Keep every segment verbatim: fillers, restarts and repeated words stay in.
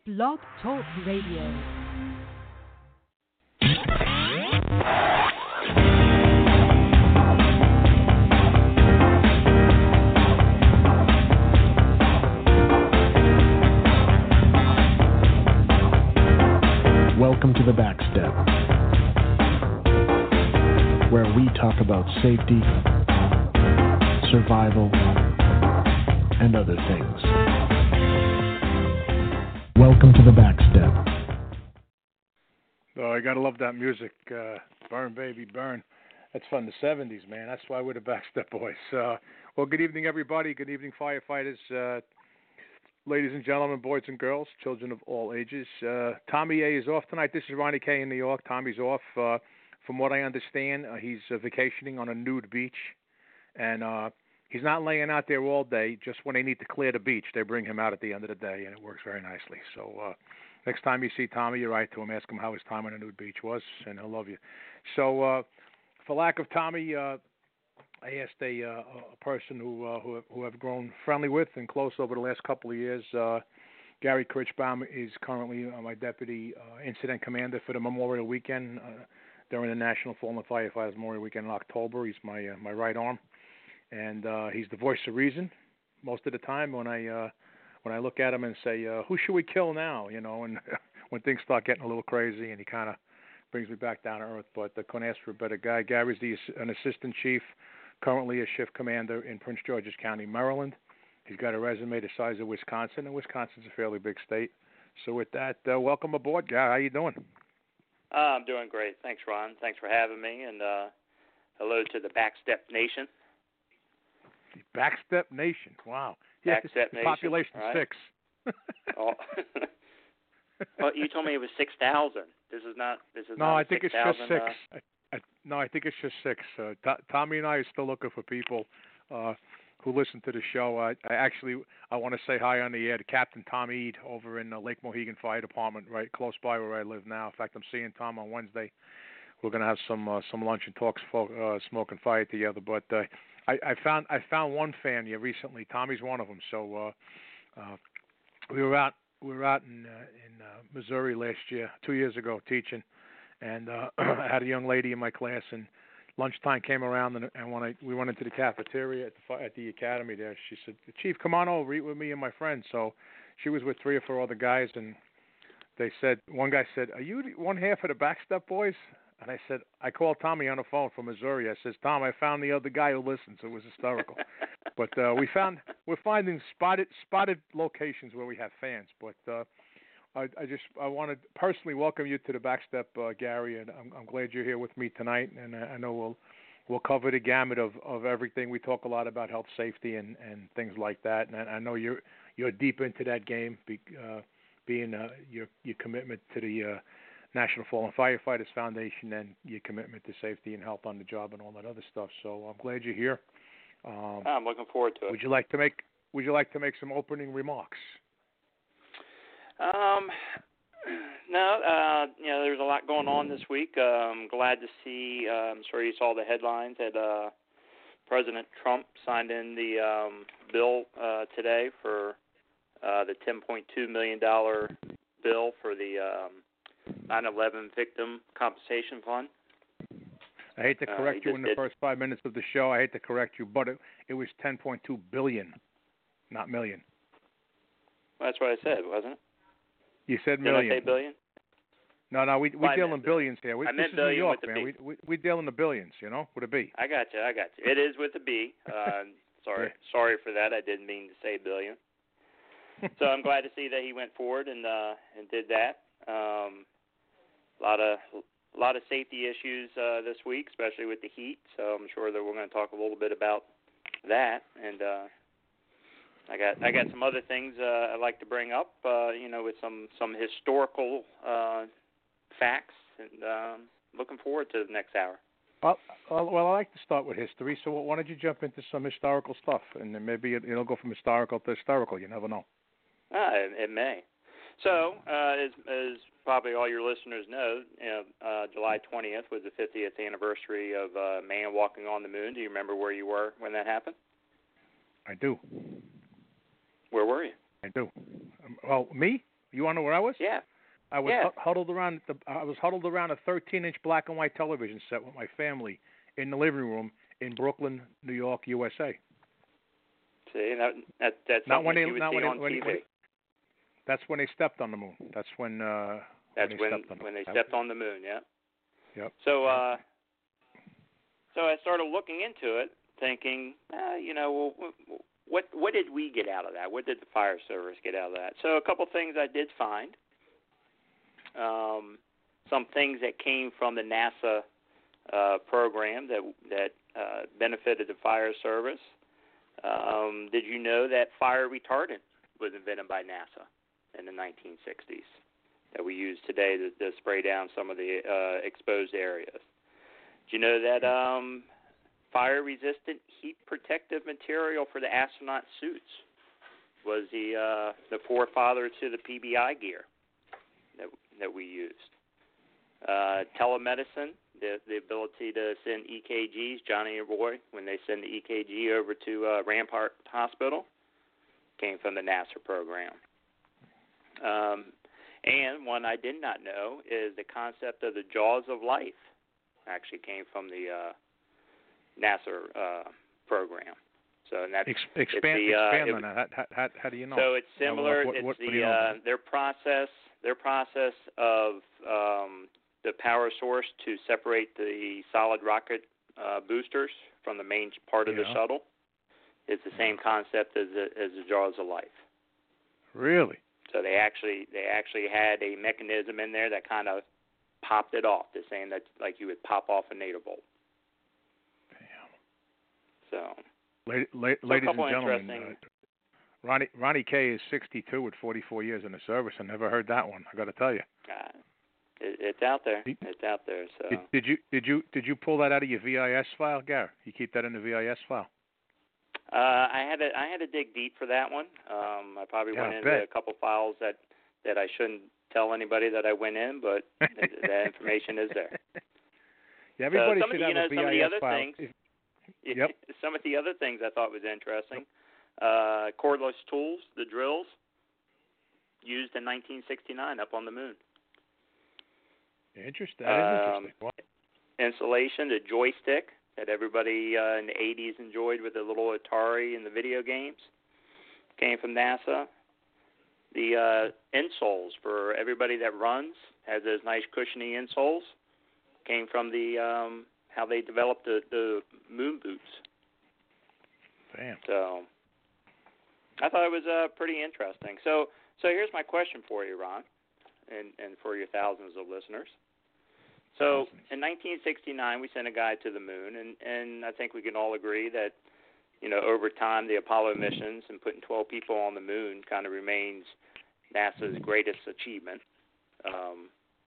Blog Talk Radio. Welcome to The Backstep, where we talk about safety, survival, and other things. Welcome to The Backstep. Oh, I gotta love that music. Uh, burn, baby, burn. That's from the seventies, man. That's why we're the Backstep Boys. Uh, well, good evening, everybody. Good evening, firefighters. Uh, Ladies and gentlemen, boys and girls, children of all ages. Uh, Tommy A is off tonight. This is Ronnie K in New York. Tommy's off. Uh, from what I understand, uh, he's uh, vacationing on a nude beach. And uh, he's not laying out there all day. Just when they need to clear the beach, they bring him out at the end of the day, and it works very nicely. So uh, next time you see Tommy, you write to him, ask him how his time on a nude beach was, and he'll love you. So uh, for lack of Tommy, uh, I asked a, uh, a person who, uh, who who I've grown friendly with and close over the last couple of years. Uh, Gary Kirchbaum is currently uh, my deputy uh, incident commander for the Memorial Weekend uh, during the National Fallen Firefighters Memorial Weekend in October. He's my uh, my right arm, and uh, he's the voice of reason most of the time when I uh, when I look at him and say, uh, "Who should we kill now?" You know, and when things start getting a little crazy, and he kind of brings me back down to earth. But I couldn't ask for a better guy. Gary's the, an assistant chief. Currently a shift commander in Prince George's County, Maryland. He's got a resume the size of Wisconsin, and Wisconsin's a fairly big state. So with that, uh, welcome aboard, Gary. How you doing? Uh, I'm doing great. Thanks, Ron. Thanks for having me, and uh, hello to the Backstep Nation. The Backstep Nation. Wow. Yeah, Backstep the Nation. Population right? six. oh. Well, you told me it was six thousand. This is not. This is no, not I think six, it's just six. Uh, I, no, I think it's just six. Uh, T- Tommy and I are still looking for people uh, who listen to the show. I, I actually I want to say hi on the air to Captain Tom Eade over in the Lake Mohegan Fire Department, right close by where I live now. In fact, I'm seeing Tom on Wednesday. We're going to have some uh, some lunch and talks, uh, smoking fire together. But uh, I, I found I found one fan here recently. Tommy's one of them. So uh, uh, we were out we were out in uh, in uh, Missouri last year, two years ago, teaching. And uh, I had a young lady in my class, and lunchtime came around, and, and when I we went into the cafeteria at the at the academy there, she said, "Chief, come on over, eat with me and my friends." So she was with three or four other guys, and they said, one guy said, "Are you one half of the Backstep Boys?" And I said, I called Tommy on the phone from Missouri. I says, "Tom, I found the other guy who listens." It was hysterical. But uh, we found we're finding spotted spotted locations where we have fans, but. Uh, I, I just I want to personally welcome you to the Backstep, uh, Gary, and I'm, I'm glad you're here with me tonight. And I, I know we'll we'll cover the gamut of, of everything. We talk a lot about health, safety, and, and things like that. And I, I know you're you're deep into that game, be, uh, being uh, your your commitment to the uh, National Fallen Firefighters Foundation and your commitment to safety and health on the job and all that other stuff. So I'm glad you're here. Um, I'm looking forward to it. Would you like to make Would you like to make some opening remarks? Um, no, uh, you know, there's a lot going on this week. Uh, I'm glad to see, uh, I'm sure you saw the headlines that uh, President Trump signed in the um, bill uh, today for uh, the ten point two million dollars bill for the um, nine eleven Victim Compensation Fund. I hate to correct uh, you in the did. first five minutes of the show. I hate to correct you, but it, it was ten point two billion dollars, not million. Well, that's what I said, wasn't it? You said Did million. I say billion? No, no, we we well, deal in billions here. We, I this meant is billion New York, with a man. B. We, we we deal in the billions, you know, with a B. I got you. I got you. It is with a B. Uh, sorry, Yeah. sorry for that. I didn't mean to say billion. So I'm glad to see that he went forward and uh, and did that. Um, a lot of a lot of safety issues uh, this week, especially with the heat. So I'm sure that we're going to talk a little bit about that. And uh, I got I got some other things uh, I'd like to bring up. Uh, you know, with some some historical uh, facts, and um, looking forward to the next hour. Well, well, well, I like to start with history. So why don't you jump into some historical stuff, and then maybe it, it'll go from historical to historical. You never know. Ah, it, it may. So, uh, as, as probably all your listeners know, you know uh, July twentieth was the fiftieth anniversary of uh, man walking on the moon. Do you remember where you were when that happened? I do. Where were you? I do. Um, well, me? You want to know where I was? Yeah. I was yeah. hu- huddled around the. I was huddled around a thirteen-inch black and white television set with my family in the living room in Brooklyn, New York, U S A. See, that, that that's Not something when that they, you would not see when, on they, when, T V. when That's when they stepped on the moon. That's when. Uh, That's when they when stepped on the when moon. they stepped on the moon. Yeah. Yep. So, uh, so I started looking into it, thinking, uh, you know, well, what what did we get out of that? What did the fire service get out of that? So, a couple things I did find. Um, some things that came from the NASA uh, program that that uh, benefited the fire service. Um, did you know that fire retardant was invented by NASA in the nineteen sixties that we use today to, to spray down some of the uh, exposed areas? Did you know that um, fire-resistant heat protective material for the astronaut suits was the uh, the forefather to the P B I gear that that we used? Uh, telemedicine, the the ability to send E K Gs, Johnny and Roy, when they send the E K G over to uh, Rampart Hospital, came from the NASA program. Um, and one I did not know is the concept of the jaws of life actually came from the uh, NASA uh, program. So and that's Ex- expand the, uh, expand it, on that. How, how, how do you know? So it's similar. What, what, it's what, the what do you know uh, their process. Their process of um, the power source to separate the solid rocket uh, boosters from the main part of yeah. the shuttle is the same concept as the, as the jaws of life. Really? So they actually they actually had a mechanism in there that kind of popped it off, the same that like you would pop off a NATO bolt. Damn. So, la- la- so ladies a couple and gentlemen, interesting. uh, Ronnie Ronnie K is sixty-two with forty-four years in the service. I never heard that one. I got to tell you. Uh, it, it's out there. It's out there. So did, did you did you did you pull that out of your V I S file, Gar? You keep that in the V I S file? Uh, I had to I had to dig deep for that one. Um, I probably Yeah, went I into bet. a couple files that, that I shouldn't tell anybody that I went in, but th- that information is there. Yeah, everybody so some should of the, have you a know, some of V I S the other file. things. If- Yep. Some of the other things I thought was interesting. Uh, cordless tools, the drills, used in nineteen sixty-nine up on the moon. Interesting. That is Um, interesting. What? Installation, the joystick that everybody uh, in the eighties enjoyed with the little Atari and the video games, came from NASA. The uh, insoles for everybody that runs, has those nice cushiony insoles, came from the um, how they developed the, the moon boots. Damn. So I thought it was uh, pretty interesting. So so here's my question for you, Ron, and, and for your thousands of listeners. So in nineteen sixty-nine, we sent a guy to the moon, and, and I think we can all agree that, you know, over time, the Apollo missions and putting twelve people on the moon kind of remains NASA's greatest achievement. Um,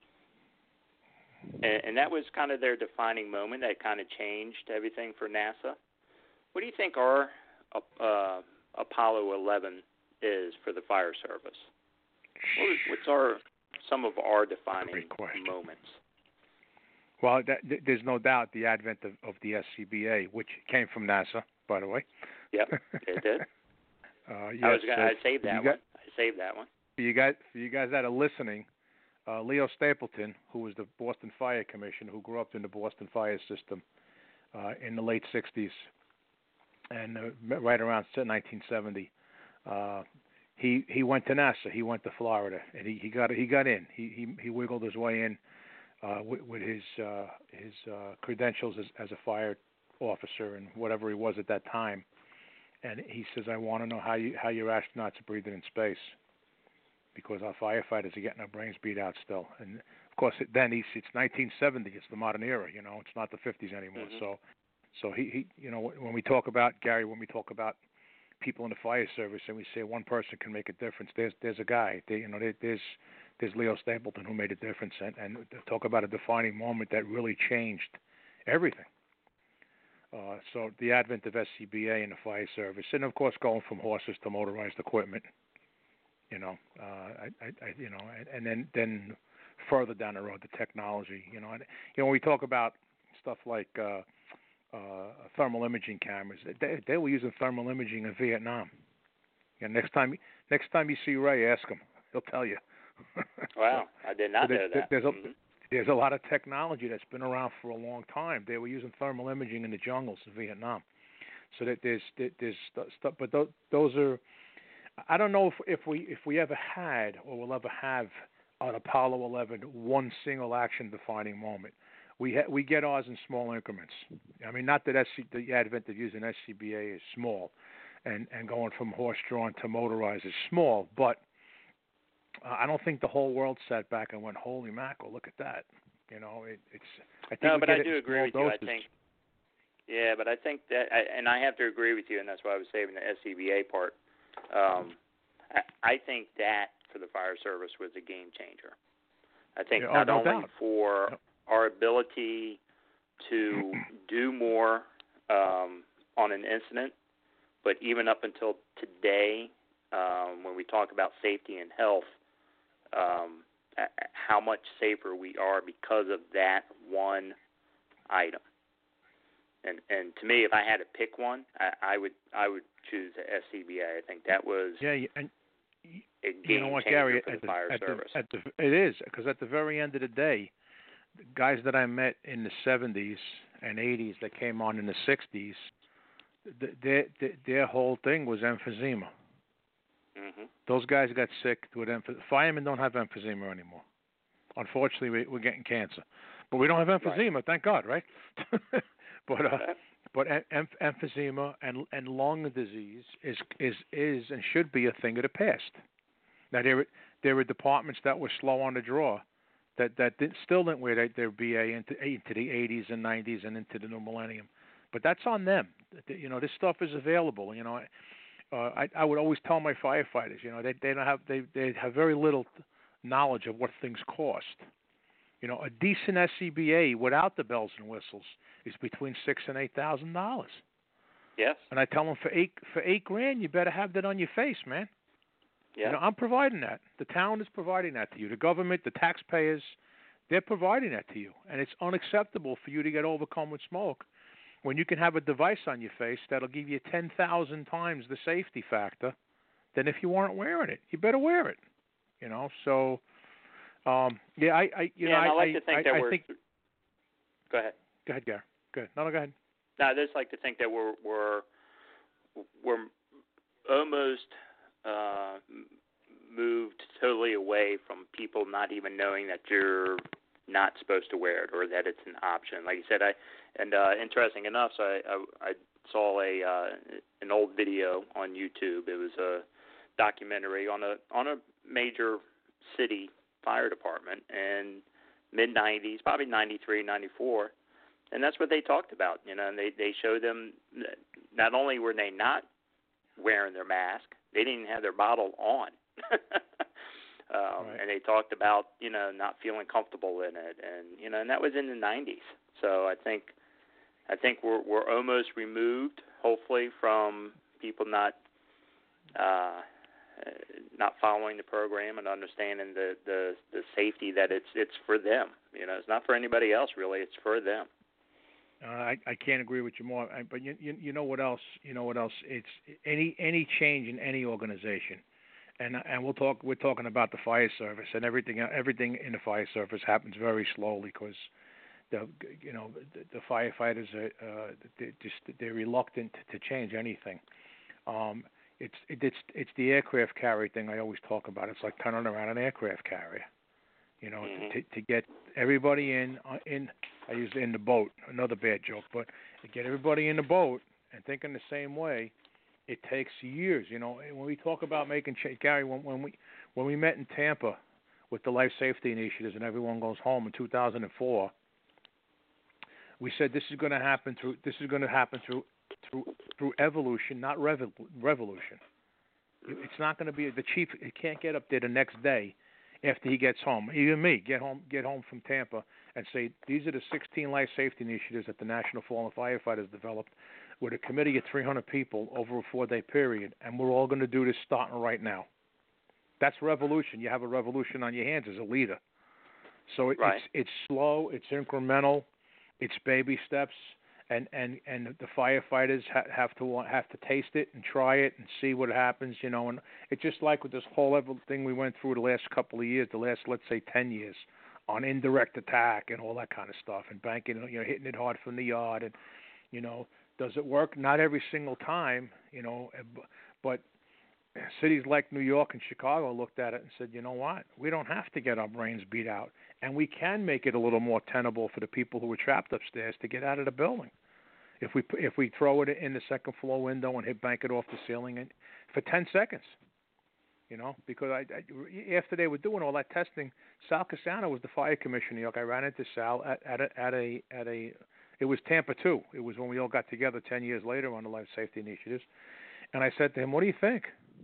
and, and that was kind of their defining moment that kind of changed everything for NASA. What do you think our uh, Apollo eleven is for the fire service? What is, what's our some of our defining moments? Well, that, th- there's no doubt the advent of, of the S C B A, which came from NASA, by the way. Yep, it did. uh, yes, I was gonna, uh, I saved that got, one. I saved that one. For you guys, for you guys that are listening, uh, Leo Stapleton, who was the Boston Fire Commissioner, who grew up in the Boston fire system uh, in the late sixties and uh, right around nineteen seventy, uh, he he went to NASA. He went to Florida, and he, he got he got in. He he he wiggled his way in. Uh, with, with his uh, his uh, credentials as, as a fire officer and whatever he was at that time, and he says, "I want to know how you how your astronauts are breathing in space, because our firefighters are getting our brains beat out still." And of course, it, then he's it's nineteen seventy, it's the modern era, you know, it's not the fifties anymore. Mm-hmm. So, so he, he you know when we talk about Gary, when we talk about people in the fire service, and we say one person can make a difference, there's there's a guy, there, you know, there, there's There's Leo Stapleton who made a difference, and, and talk about a defining moment that really changed everything. Uh, so the advent of S C B A in the fire service, and of course going from horses to motorized equipment, you know, uh, I, I, I, you know, and, and then then further down the road, the technology, you know, and you know when we talk about stuff like uh, uh, thermal imaging cameras, they, they were using thermal imaging in Vietnam. And next time next time you see Ray, ask him; he'll tell you. Wow, I did not so know that. There's a, mm-hmm. there's a lot of technology that's been around for a long time. They were using thermal imaging in the jungles of Vietnam. So that there's there's stuff, but those, those are. I don't know if, if we if we ever had or will ever have on Apollo eleven one single action defining moment. We ha- we get ours in small increments. I mean, not that S C- the advent of using S C B A is small, and, and going from horse-drawn to motorized is small, but uh, I don't think the whole world sat back and went, holy mackerel, look at that. You know, it, it's. I think no, we but get I it do in agree with small you. doses. I think. Yeah, but I think that, I, and I have to agree with you, and that's why I was saving the S C B A part. Um, I, I think that for the fire service was a game changer. I think yeah, not oh, no only doubt. for no. our ability to do more um, on an incident, but even up until today, um, when we talk about safety and health, um, how much safer we are because of that one item. And and to me, if I had to pick one, I, I would I would choose the S C B A. I think that was yeah, and a game you know what, changer Gary, for the at the, fire at service. The, at the, it is, because at the very end of the day, the guys that I met in the seventies and eighties that came on in the sixties, th- their, their, their whole thing was emphysema. Mm-hmm. Those guys got sick with emphysema. Firemen don't have emphysema anymore. Unfortunately, we, we're getting cancer. But we don't have emphysema, right. Thank God, right? but uh, but em- emphysema and and lung disease is is is and should be a thing of the past. Now there there were departments that were slow on the draw, that that didn't, still didn't wear their, their B A into into the eighties and nineties and into the new millennium. But that's on them. You know, this stuff is available. You know, uh, I I would always tell my firefighters, you know, they they don't have they they have very little knowledge of what things cost. You know, a decent S C B A without the bells and whistles is between six and eight thousand dollars. Yes. And I tell them for eight for eight grand, you better have that on your face, man. Yeah. You know, I'm providing that. The town is providing that to you. The government, the taxpayers, they're providing that to you. And it's unacceptable for you to get overcome with smoke when you can have a device on your face that'll give you ten thousand times the safety factor than if you weren't wearing it. You better wear it. You know, so. Um, yeah, I, I, you yeah, know, and I, I like to think I, that I we're. think, go ahead. Go ahead, Gary. Go ahead. No, no, go ahead. No, I just like to think that we're we're we're almost uh, moved totally away from people not even knowing that you're not supposed to wear it or that it's an option. Like you said, I and uh, interesting enough, so I I, I saw a uh, an old video on YouTube. It was a documentary on a on a major city fire department in mid nineties, probably ninety-three, ninety-four, and that's what they talked about, you know, and they, they showed them not only were they not wearing their mask, they didn't even have their bottle on. um, right. And they talked about, you know, not feeling comfortable in it, and, you know, and that was in the nineties. So I think I think we're we're almost removed, hopefully, from people not uh, not following the program and understanding the, the, the safety that it's it's for them. You know, it's not for anybody else really. It's for them. Uh, I I can't agree with you more. I, but you, you you know what else? You know what else? It's any any change in any organization, and and we'll talk. We're talking about the fire service, and everything everything in the fire service happens very slowly because the you know the, the firefighters are uh, they're just they're reluctant to change anything. Um, It's it, it's it's the aircraft carrier thing I always talk about. It's like turning around an aircraft carrier, you know, Mm-hmm. to to get everybody in uh, in. I use in the boat. Another bad joke, but to get everybody in the boat and thinking the same way, it takes years. You know, when we talk about making change, Gary, when, when we when we met in Tampa with the life safety initiatives and everyone goes home in two thousand four, we said this is going to happen through this is going to happen through. Through through evolution, not revo- revolution. It's not going to be the chief. He can't get up there the next day after he gets home. Even me, get home, get home from Tampa, and say these are the sixteen life safety initiatives that the National Fallen Firefighters developed, with a committee of three hundred people over a four-day period, and we're all going to do this starting right now. That's revolution. You have a revolution on your hands as a leader. So it, right. it's it's slow, it's incremental, it's baby steps. and and and the firefighters ha- have to want, have to taste it and try it and see what happens, you know. And it's just like with this whole thing we went through the last couple of years, the last let's say ten years, on indirect attack and all that kind of stuff, and banking, you know, hitting it hard from the yard, and you know, does it work? Not every single time, you know, but cities like New York and Chicago looked at it and said, you know what, we don't have to get our brains beat out, and we can make it a little more tenable for the people who are trapped upstairs to get out of the building. If we if we throw it in the second floor window and hit bank it off the ceiling and for ten seconds, you know, because I, I after they were doing all that testing, Sal Casano was the fire commissioner in New York. I ran into Sal at, at a at a at a it was Tampa two. It was when we all got together ten years later on the life safety initiatives, and I said to him, "What do you think?"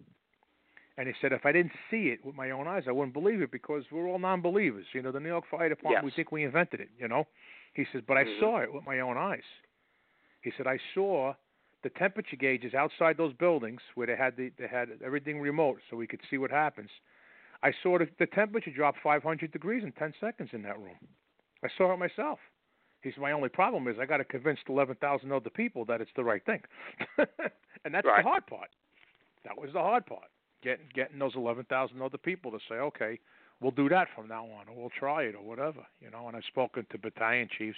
And he said, if I didn't see it with my own eyes, I wouldn't believe it because we're all non-believers. You know, the New York Fire Department, yes. we think we invented it, you know. He says, but I mm-hmm. saw it with my own eyes. He said, I saw the temperature gauges outside those buildings where they had the, they had everything remote so we could see what happens. I saw the, the temperature drop five hundred degrees in ten seconds in that room. I saw it myself. He said, my only problem is I got to convince eleven thousand other people that it's the right thing. And that's right. the hard part. That was the hard part. Getting getting those eleven thousand other people to say, okay, we'll do that from now on, or we'll try it, or whatever, you know. And I've spoken to battalion chiefs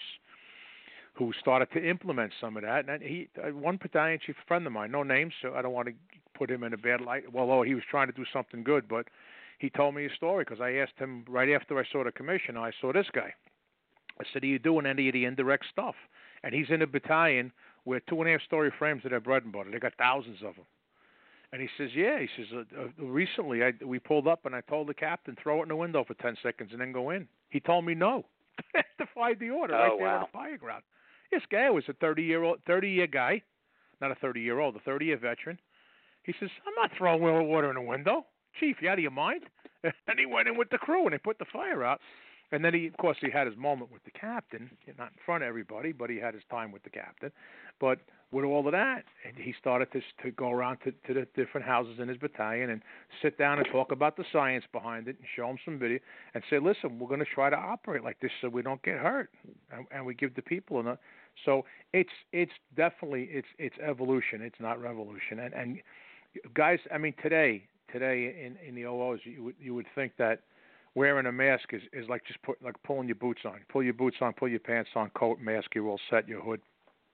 who started to implement some of that. And he, one battalion chief, a friend of mine, no names, so I don't want to put him in a bad light. Well, although he was trying to do something good, but he told me a story because I asked him right after I saw the commission. I saw this guy. I said, are you doing any of the indirect stuff? And he's in a battalion where two and a half story frames are their bread and butter. They got thousands of them. And he says, yeah. He says, uh, uh, recently I, we pulled up and I told the captain, throw it in the window for ten seconds and then go in. He told me no. Defied the order oh, right there wow. on the fire ground. This guy was a thirty-year-old, thirty-year guy, not a thirty-year-old, a thirty-year veteran. He says, I'm not throwing water in the window. Chief, you out of your mind? And he went in with the crew and they put the fire out. And then, he, of course, he had his moment with the captain, not in front of everybody, but he had his time with the captain. But with all of that, he started to, to go around to, to the different houses in his battalion and sit down and talk about the science behind it and show them some video and say, listen, we're going to try to operate like this so we don't get hurt. And, and we give the people enough. So it's it's definitely, it's it's evolution. It's not revolution. And, and guys, I mean, today, today in, in the O Os, you would, you would think that wearing a mask is, is like just put, like pulling your boots on. Pull your boots on, pull your pants on, coat, mask, you're all set, your hood.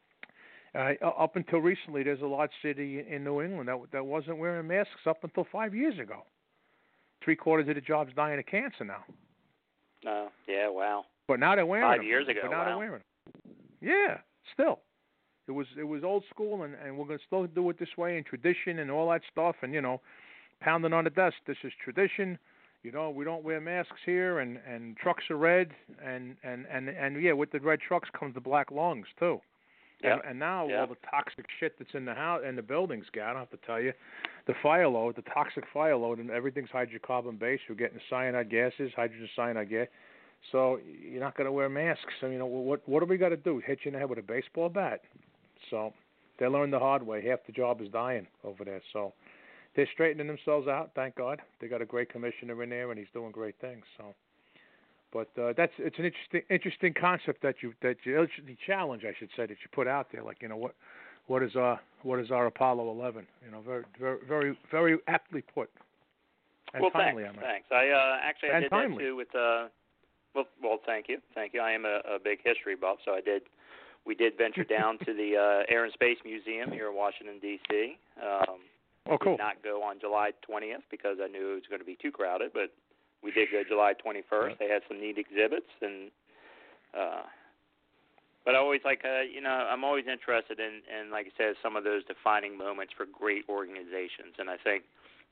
Uh, up until recently, there's a large city in New England that that wasn't wearing masks up until five years ago. Three quarters of the job's dying of cancer now. Oh, yeah, wow. But now they're wearing Five them. years ago, But now wow. they're wearing them. Yeah, still. It was it was old school, and, and we're going to still do it this way, and tradition and all that stuff, and, you know, pounding on the desk. This is tradition. You know, we don't wear masks here, and, and trucks are red, and, and, and, and, yeah, with the red trucks comes the black lungs, too. Yep. And, and now yep. all the toxic shit that's in the house, in the buildings, guy, I don't have to tell you, the fire load, the toxic fire load, and everything's hydrocarbon based. We're getting cyanide gases, hydrogen cyanide gas. So you're not going to wear masks. So, you know, what what do we got to do? Hit you in the head with a baseball bat? So they learned the hard way. Half the job is dying over there. So they're straightening themselves out. Thank God. They got a great commissioner in there, and he's doing great things. So. But uh, that's it's an interesting interesting concept that you that you the challenge I should say that you put out there. Like, you know, what what is our what is our Apollo eleven? You know, very very very very aptly put. And well, timely, thanks. I Thanks. I uh, actually I and did timely. that too with uh. Well, well, thank you, thank you. I am a, a big history buff, so I did. We did venture down to the uh, Air and Space Museum here in Washington D C. Um, oh, cool. Did not go on July twentieth because I knew it was going to be too crowded, but. We did go July twenty-first. They had some neat exhibits, and uh, but I always like, uh, you know, I'm always interested in, in, like I said, some of those defining moments for great organizations, and I think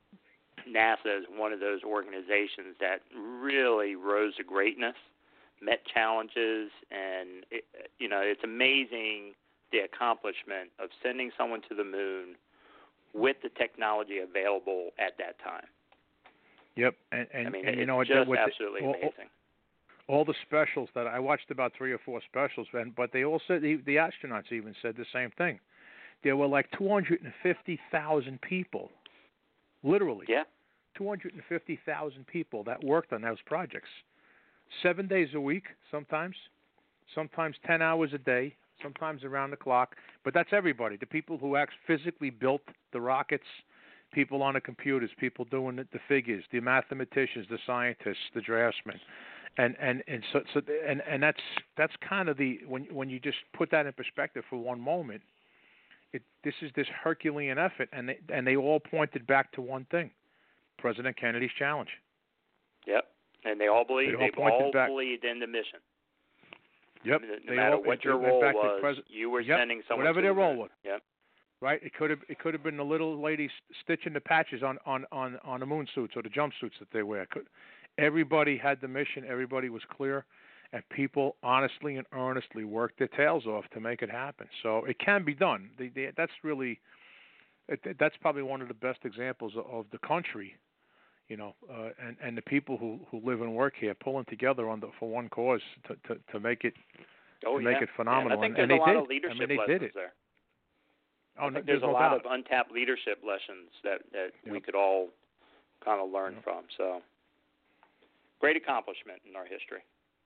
NASA is one of those organizations that really rose to greatness, met challenges, and it, you know, it's amazing the accomplishment of sending someone to the moon with the technology available at that time. Yep, and, and, I mean, and you it's know, just with absolutely the, all, amazing. All the specials that I watched, about three or four specials, and but they all said the, the astronauts even said the same thing. There were like two hundred fifty thousand people, literally. Yeah. two hundred fifty thousand people that worked on those projects, seven days a week, sometimes, sometimes ten hours a day, sometimes around the clock. But that's everybody. The people who actually physically built the rockets, people on the computers, people doing the, the figures, the mathematicians, the scientists, the draftsmen. And and and so, so and and that's that's kind of the when when you just put that in perspective for one moment, it this is this Herculean effort, and they and they all pointed back to one thing: President Kennedy's challenge. Yep, and they all believe they all they've all back. believed in the mission. Yep, No they matter all, what your went role back was, to pres- you were yep. sending someone whatever to their the role moon. was. Yep. Right, it could have it could have been the little ladies stitching the patches on on on on the moon suits or the jumpsuits that they wear. Could, everybody had the mission. Everybody was clear, and people honestly and earnestly worked their tails off to make it happen. So it can be done. They, they, that's really it, that's probably one of the best examples of, of the country, you know, uh, and and the people who, who live and work here pulling together on the, for one cause to, to, to make it oh, to yeah. make it phenomenal. And I think and, there's and a lot they of did. leadership I mean, they lessons did it. there. Oh, I think there's there's no a lot doubt. of untapped leadership lessons that, that Yep. we could all kind of learn Yep. from. So, great accomplishment in our history.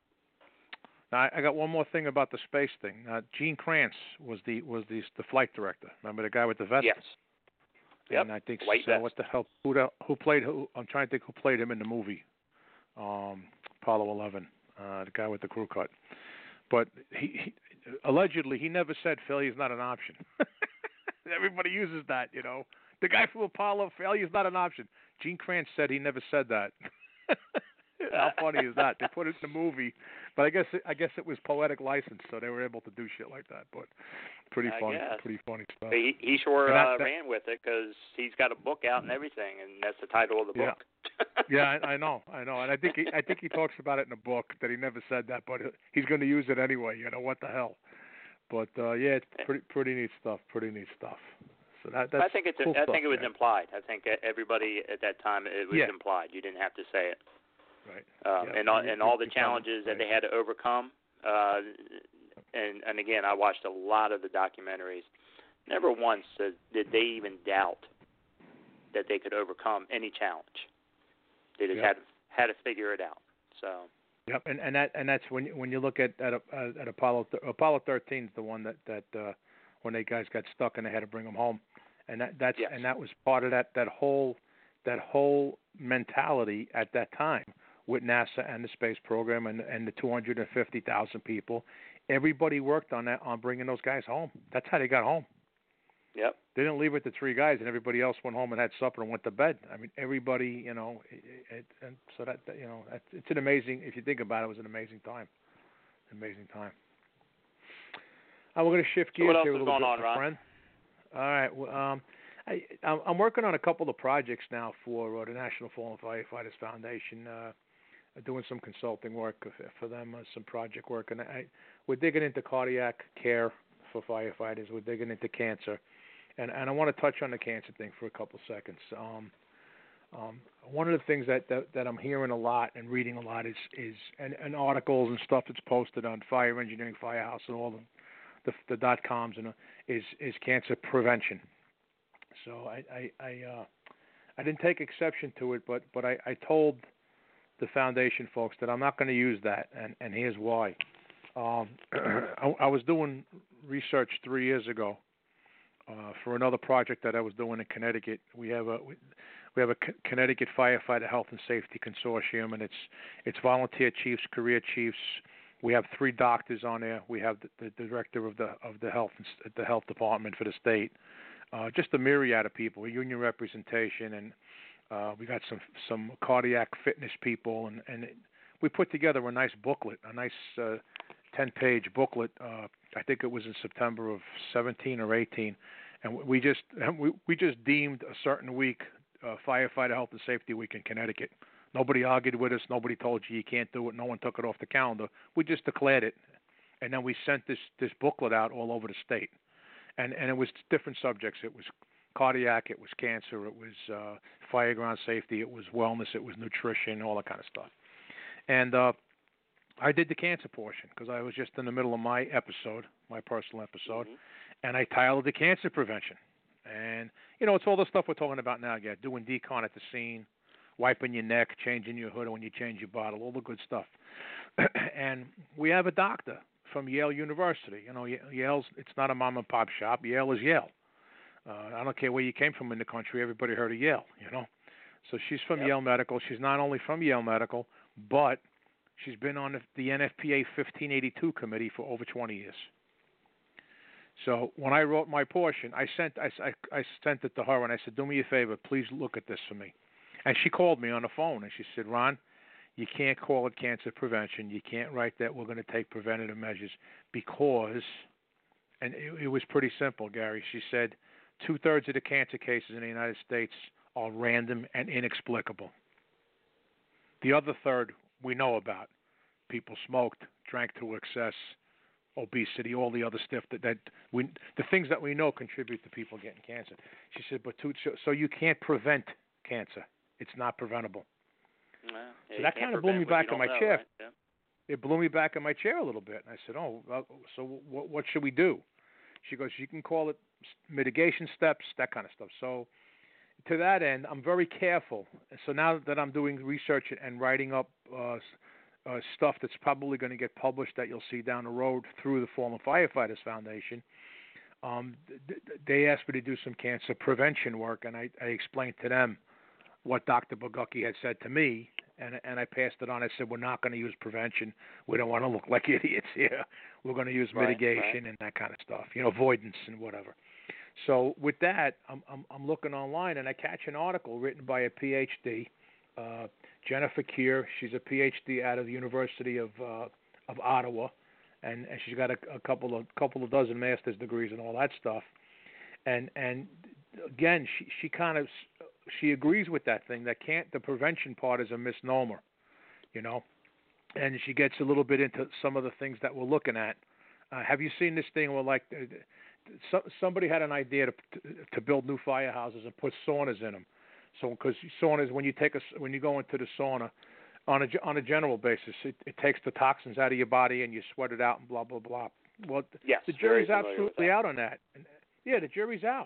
Now, I got one more thing about the space thing. Uh, Gene Kranz was the was the the flight director. Remember the guy with the vest? Yes. Yep. And I think White so, vest. what the hell? Who the, who played who? I'm trying to think who played him in the movie, um, Apollo eleven. Uh, the guy with the crew cut. But he, he allegedly he never said failure is not an option. Everybody uses that, you know. The guy from Apollo, failure is not an option. Gene Kranz said he never said that. How funny is that? They put it in the movie, but I guess it, I guess it was poetic license, so they were able to do shit like that. But pretty I funny, guess. pretty funny stuff. But he, he sure And that- uh, that- ran with it because he's got a book out and everything, and that's the title of the Yeah. book. Yeah, I, I know, I know, and I think he, I think he talks about it in the book that he never said that, but he's going to use it anyway. You know what the hell? But uh, yeah, it's pretty pretty neat stuff. Pretty neat stuff. So that that's I think it's. cool I stuff, think it was man. implied. I think everybody at that time it was Yeah. implied. You didn't have to say it. Right. Um, Yeah, and all, you- and all you- the you probably- challenges that right. they had to overcome. Uh, and and again, I watched a lot of the documentaries. Never once did, did they even doubt that they could overcome any challenge. They just Yep. had had to figure it out. So. Yep, and and that and that's when when you look at at, uh, at Apollo Apollo thirteen is the one that that uh, when they guys got stuck and they had to bring them home, and that that's Yes. and that was part of that that whole that whole mentality at that time with NASA and the space program and and the two hundred fifty thousand people. Everybody worked on that on bringing those guys home. That's how they got home. Yep. They didn't leave it to three guys, and everybody else went home and had supper and went to bed. I mean, everybody, you know, it, it, and so that, that you know, that, it's an amazing. If you think about it, it was an amazing time, amazing time. Uh, we're going to shift gears So what else here a is little going bit, on, my Ron? friend. All right, well, um, I, I'm I'm working on a couple of projects now for uh, the National Fallen Firefighters Foundation. Uh, doing some consulting work for them, uh, some project work, and I, we're digging into cardiac care for firefighters. We're digging into cancer. And, and I want to touch on the cancer thing for a couple seconds. Um, um, one of the things that, that, that I'm hearing a lot and reading a lot is is and, and articles and stuff that's posted on Fire Engineering Firehouse and all the the, the dot coms and uh, is is cancer prevention. So I I I, uh, I didn't take exception to it, but but I, I told the foundation folks that I'm not going to use that, and, and here's why. Um, I, I was doing research three years ago. Uh, for another project that I was doing in Connecticut. We have a we, we have a C- Connecticut Firefighter Health and Safety Consortium, and it's it's volunteer chiefs, career chiefs. We have three doctors on there. We have the, the director of the of the health the health department for the state. Uh, just a myriad of people, union representation, and uh, we got some some cardiac fitness people, and and it, we put together a nice booklet, a nice uh, ten-page booklet. Uh, I think it was in September of seventeen or eighteen, and we just we we just deemed a certain week uh, Firefighter Health and Safety Week in Connecticut. Nobody argued with us. Nobody told you you can't do it. No one took it off the calendar. We just declared it, and then we sent this this booklet out all over the state, and and it was different subjects. It was cardiac, it was cancer, it was uh, fireground safety, it was wellness, it was nutrition, all that kind of stuff, and. Uh, I did the cancer portion because I was just in the middle of my episode, my personal episode, Mm-hmm. and I titled it Cancer Prevention. And, you know, it's all the stuff we're talking about now, yeah, doing decon at the scene, wiping your neck, changing your hood when you change your bottle, all the good stuff. And we have a doctor from Yale University. You know, Yale's it's not a mom and pop shop. Yale is Yale. Uh, I don't care where you came from in the country. Everybody heard of Yale. You know, so she's from Yep. Yale Medical. She's not only from Yale Medical, but she's been on the, the N F P A fifteen eighty-two committee for over twenty years. So when I wrote my portion, I sent I, I, I sent it to her and I said, "Do me a favor, please look at this for me." And she called me on the phone and she said, "Ron, you can't call it cancer prevention. You can't write that we're going to take preventative measures because," and it, it was pretty simple, Gary. She said, two-thirds of the cancer cases in the United States are random and inexplicable. The other third we know about. People smoked, drank to excess, obesity, all the other stuff that, that we, the things that we know contribute to people getting cancer. She said, but to, so you can't prevent cancer. It's not preventable. Well, yeah, so that kind of blew me back in my know, chair. Right? Yeah. It blew me back in my chair a little bit. And I said, oh, well, so what, what should we do? She goes, you can call it mitigation steps, that kind of stuff. So to that end, I'm very careful. So now that I'm doing research and writing up uh, uh, stuff that's probably going to get published that you'll see down the road through the Fallen Firefighters Foundation, um, th- they asked me to do some cancer prevention work, and I, I explained to them what Doctor Bogucki had said to me, and and I passed it on. I said, we're not going to use prevention. We don't want to look like idiots here. We're going to use Right, mitigation right. and that kind of stuff, you know, avoidance and whatever. So with that, I'm, I'm, I'm looking online, and I catch an article written by a P H D, uh, Jennifer Keir. She's a P H D out of the University of uh, of Ottawa, and, and she's got a, a couple of couple of dozen master's degrees and all that stuff. And and again, she she kind of she agrees with that thing. That can't the prevention part is a misnomer, you know. And she gets a little bit into some of the things that we're looking at. Uh, have you seen this thing where like uh, so, somebody had an idea to to build new firehouses and put saunas in them? So because saunas, when you take a when you go into the sauna, on a on a general basis, it, it takes the toxins out of your body and you sweat it out and blah blah blah. Well, Yes, the jury's very familiar with absolutely that. out on that. And, yeah, the jury's out.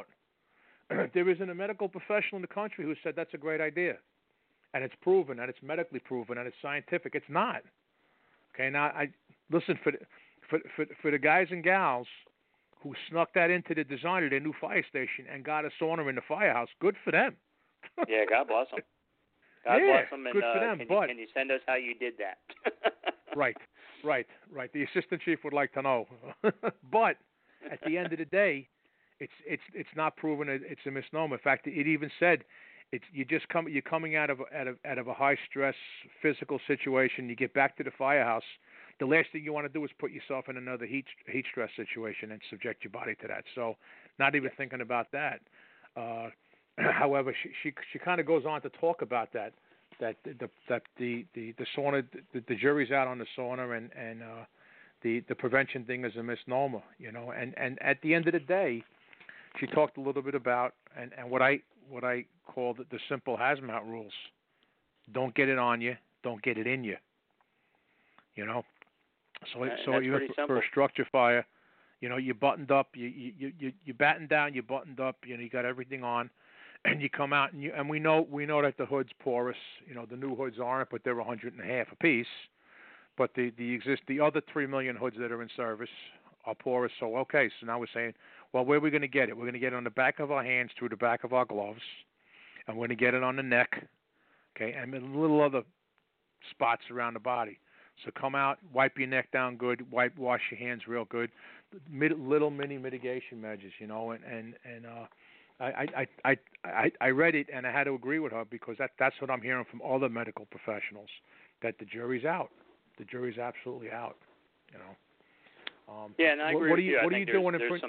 There isn't a medical professional in the country who said that's a great idea, and it's proven, and it's medically proven, and it's scientific. It's not. Okay, now I listen for the, for for for the guys and gals who snuck that into the design of their new fire station and got a sauna in the firehouse. Good for them. Yeah, God bless them. God Yeah, bless them. And good for uh, them, can, but- you, can you send us how you did that? Right, right, right. The assistant chief would like to know, but at the end of the day, it's it's it's not proven. It, it's a misnomer. In fact, it even said it's you just come you're coming out of out of out of a high stress physical situation. You get back to the firehouse. The last thing you want to do is put yourself in another heat heat stress situation and subject your body to that. So, not even thinking about that. Uh, however, she she she kind of goes on to talk about that. That the that the, the, the sauna the, the jury's out on the sauna and and uh, the the prevention thing is a misnomer, you know. And, and at the end of the day, she talked a little bit about and, and what I what I call the, the simple hazmat rules. Don't get it on you. Don't get it in you. You know. So And so that's you pretty for, simple. for a structure fire, you know, you buttoned up. You you you you batten down. You buttoned up. You know, you got everything on. And you come out, and you and we know we know that the hood's porous. You know the new hoods aren't, but they're a hundred and a half a piece. But the the exist the other three million hoods that are in service are porous. So okay, so now we're saying, well, where are we going to get it? We're going to get it on the back of our hands through the back of our gloves, and we're going to get it on the neck, okay, and a little other spots around the body. So come out, wipe your neck down good, wipe wash your hands real good, Mid, little mini mitigation measures, you know, and and and. uh I, I, I, I, I read it and I had to agree with her because that, that's what I'm hearing from all the medical professionals, that the jury's out. The jury's absolutely out, you know. Um, yeah, and I what, agree what with are you, I what are think you there's, doing in there's print? some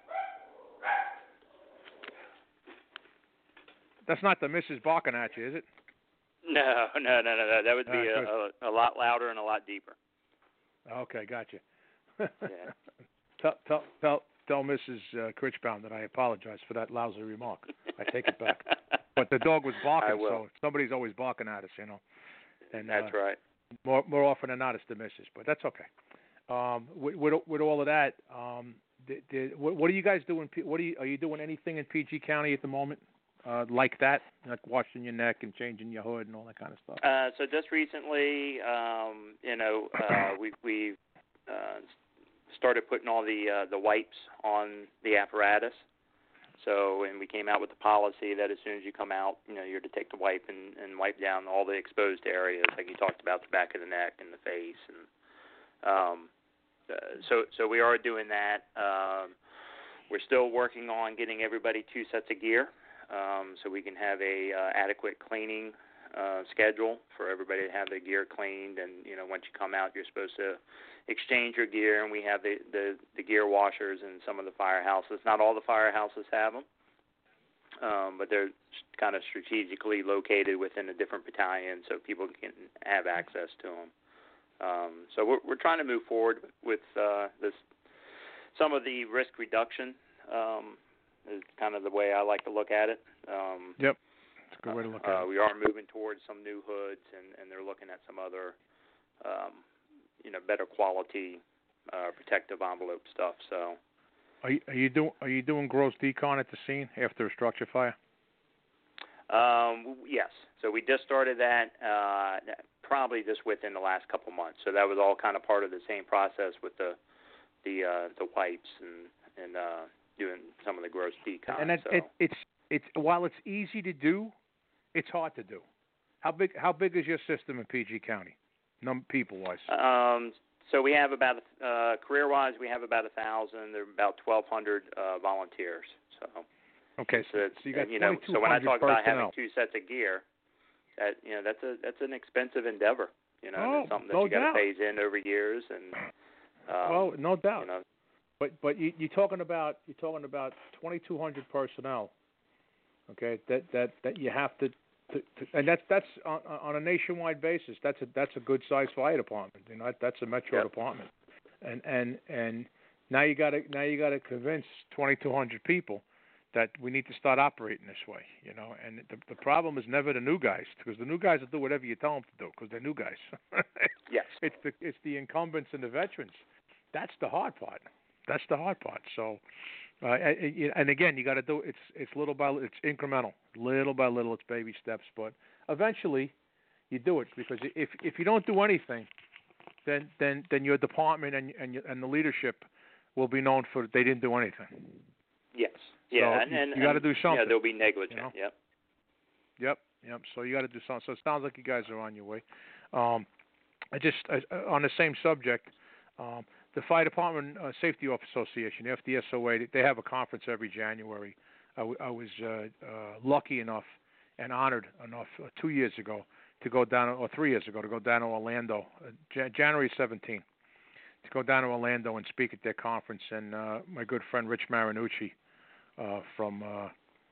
That's not the Missus barking at you, is it? No, no, no, no, no. That would be Uh, a, a, a lot louder and a lot deeper. Okay, gotcha. Yeah. tell, tell, tell, tell Missus Uh, Critchbaum that I apologize for that lousy remark. I take it back. But the dog was I barking, will. so somebody's always barking at us, you know. And That's uh, right. More more often than not, it's the missus, but that's okay. Um, with, with with all of that, um, the, the, what, what are you guys doing? What are you are you doing anything in P G County at the moment, uh, like that, like washing your neck and changing your hood and all that kind of stuff? Uh, so just recently, um, you know, uh, we we uh, started putting all the uh, the wipes on the apparatus. So, and we came out with the policy that as soon as you come out, you know, you're to take the wipe and, and wipe down all the exposed areas, like you talked about, the back of the neck and the face. And um, uh, so, so we are doing that. Um, we're still working on getting everybody two sets of gear, um, so we can have a uh, adequate cleaning uh, schedule for everybody to have their gear cleaned. And you know, once you come out, you're supposed to exchange your gear, and we have the, the, the gear washers in some of the firehouses. Not all the firehouses have them, um, but they're kind of strategically located within a different battalion so people can have access to them. Um, so we're, we're trying to move forward with uh, this. Some of the risk reduction um, is kind of the way I like to look at it. Um, yep, that's a good way to look at uh, it. We are moving towards some new hoods, and, and they're looking at some other um, you know, better quality uh, protective envelope stuff. So, are you, are you doing are you doing gross decon at the scene after a structure fire? Um, yes. So we just started that uh, probably just within the last couple months. So that was all kind of part of the same process with the the uh, the wipes and and uh, doing some of the gross decon. And that, so. it, it's it's while it's easy to do, it's hard to do. How big how big is your system in P G County? Number people-wise. Um, so we have about, uh, career-wise, we have about a thousand. There are about twelve hundred uh, volunteers. So okay, so, so, so you got you know, so when I talk personnel. about having two sets of gear, that you know, that's a that's an expensive endeavor. You know, oh, it's something that no you got doubt. to phase in over years, and um, well, no doubt. You know, but but you, you're talking about you're talking about twenty-two hundred personnel. Okay, that that that you have to. To, to, and that's that's on, on a nationwide basis. That's a that's a good sized fire department. You know, that's a metro yep. department. And and and now you got to now you got to convince twenty-two hundred people that we need to start operating this way. You know, and the the problem is never the new guys, because the new guys will do whatever you tell them to do because they're new guys. yes. It's the it's the incumbents and the veterans. That's the hard part. That's the hard part. So. Uh, and again, you got to do it's it's little by it's incremental, little by little. It's baby steps, but eventually, you do it, because if if you don't do anything, then then then your department and and your, and the leadership will be known for they didn't do anything. Yes. Yeah. So and, you, and you got to do something. Yeah, they'll be negligent. You know? Yep. Yep. Yep. So you got to do something. So it sounds like you guys are on your way. Um, I just I, on the same subject. Um, The Fire Department uh, Safety Office Association, the F D S O A, they have a conference every January. I, w- I was uh, uh, lucky enough and honored enough uh, two years ago to go down, or three years ago, to go down to Orlando, uh, J- January seventeenth, to go down to Orlando and speak at their conference. And uh, my good friend Rich Marinucci uh, from, uh,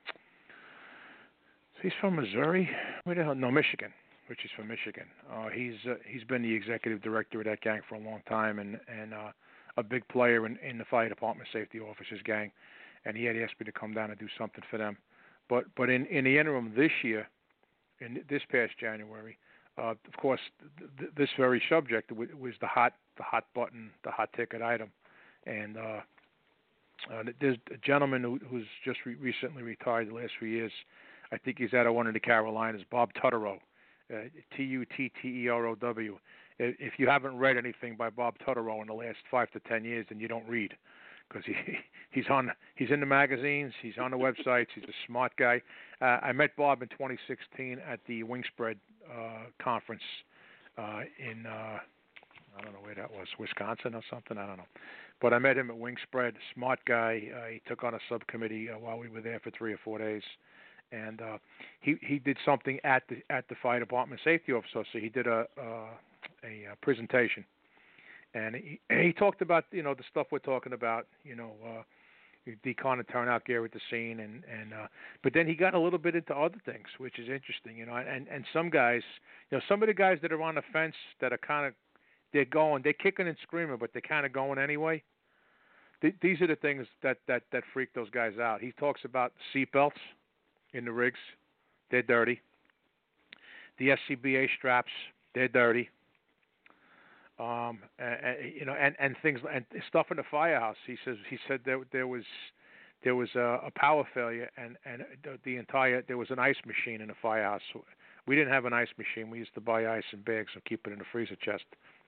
he's from Missouri? Where the hell? No, Michigan. Which is from Michigan. Uh, he's uh, he's been the executive director of that gang for a long time, and and uh, a big player in, in the fire department safety officers gang, and he had asked me to come down and do something for them. But but in, in the interim this year, in this past January, uh, of course, th- th- this very subject w- was the hot the hot button, the hot ticket item, and uh, uh, there's a gentleman who, who's just re- recently retired the last few years. I think he's out of one of the Carolinas, Bob Tutterow. Uh, T U T T E R O W. If you haven't read anything by Bob Tutterow in the last five to ten years, then you don't read, because he he's on he's in the magazines, he's on the websites, he's a smart guy. Uh, I met Bob in twenty sixteen at the Wingspread uh, conference uh, in uh, I don't know where that was, Wisconsin or something, I don't know. But I met him at Wingspread. Smart guy. Uh, he took on a subcommittee uh, while we were there for three or four days. And uh, he he did something at the at the fire department safety officer. So he did a uh, a, a presentation, and he he talked about you know the stuff we're talking about, you know, uh, decon and turnout gear at the scene, and and uh, but then he got a little bit into other things, which is interesting, you know. And and some guys, you know, some of the guys that are on the fence that are kind of they're going, they're kicking and screaming, but they're kind of going anyway. Th- these are the things that that that freak those guys out. He talks about seatbelts in the rigs, they're dirty. The S C B A straps, they're dirty. Um, and, you know, and, and things and stuff in the firehouse. He says he said there there was there was a, a power failure, and and the entire there was an ice machine in the firehouse. We didn't have an ice machine. We used to buy ice in bags and keep it in the freezer chest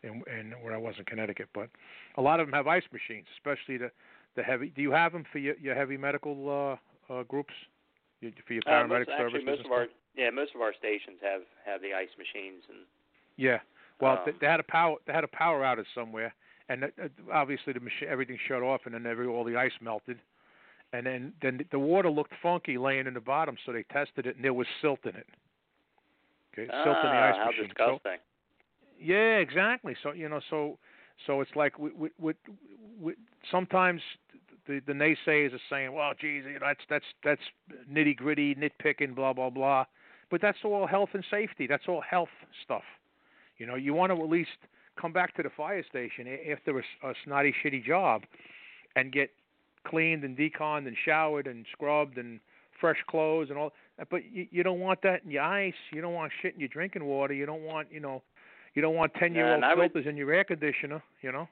in, in where I was in Connecticut. But a lot of them have ice machines, especially the the heavy. Do you have them for your, your heavy medical uh, uh, groups, your, for your paramedic uh, most, services? Actually, most of our yeah, most of our stations have, have the ice machines and. Yeah, well, um, they, they had a power they had a power outage somewhere, and uh, obviously the machine everything shut off, and then every all the ice melted, and then then the water looked funky laying in the bottom, so they tested it, and there was silt in it. Okay, ah, silt in the ice how machine. disgusting. So, yeah, exactly. So you know, so so it's like we, we, we, we, sometimes the the naysayers are saying, well, geez, you know, that's that's that's nitty gritty, nitpicking, blah blah blah, but that's all health and safety. That's all health stuff. You know, you want to at least come back to the fire station after a, a snotty, shitty job and get cleaned and deconned and showered and scrubbed and fresh clothes and all. But you, you don't want that in your ice. You don't want shit in your drinking water. You don't want, you know, you don't want ten-year-old yeah, filters would, in your air conditioner, you know.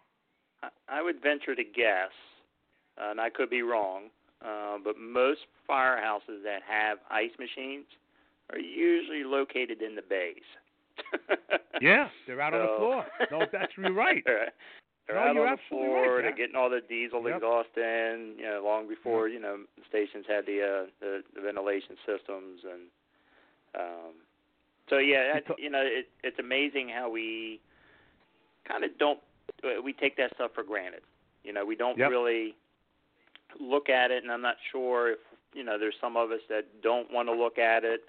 I would venture to guess, uh, and I could be wrong, uh, but most firehouses that have ice machines are usually located in the bays. Yeah, they're out so, on the floor. No, that's you're right. They're, they're no, out you're on the absolutely floor. right, they're getting all the diesel yep. exhaust in, you know, long before yep. you know stations had the uh, the, the ventilation systems, and um, so yeah, that, you know, it, it's amazing how we kind of don't we take that stuff for granted. You know, we don't yep. really look at it, and I'm not sure if you know there's some of us that don't want to look at it.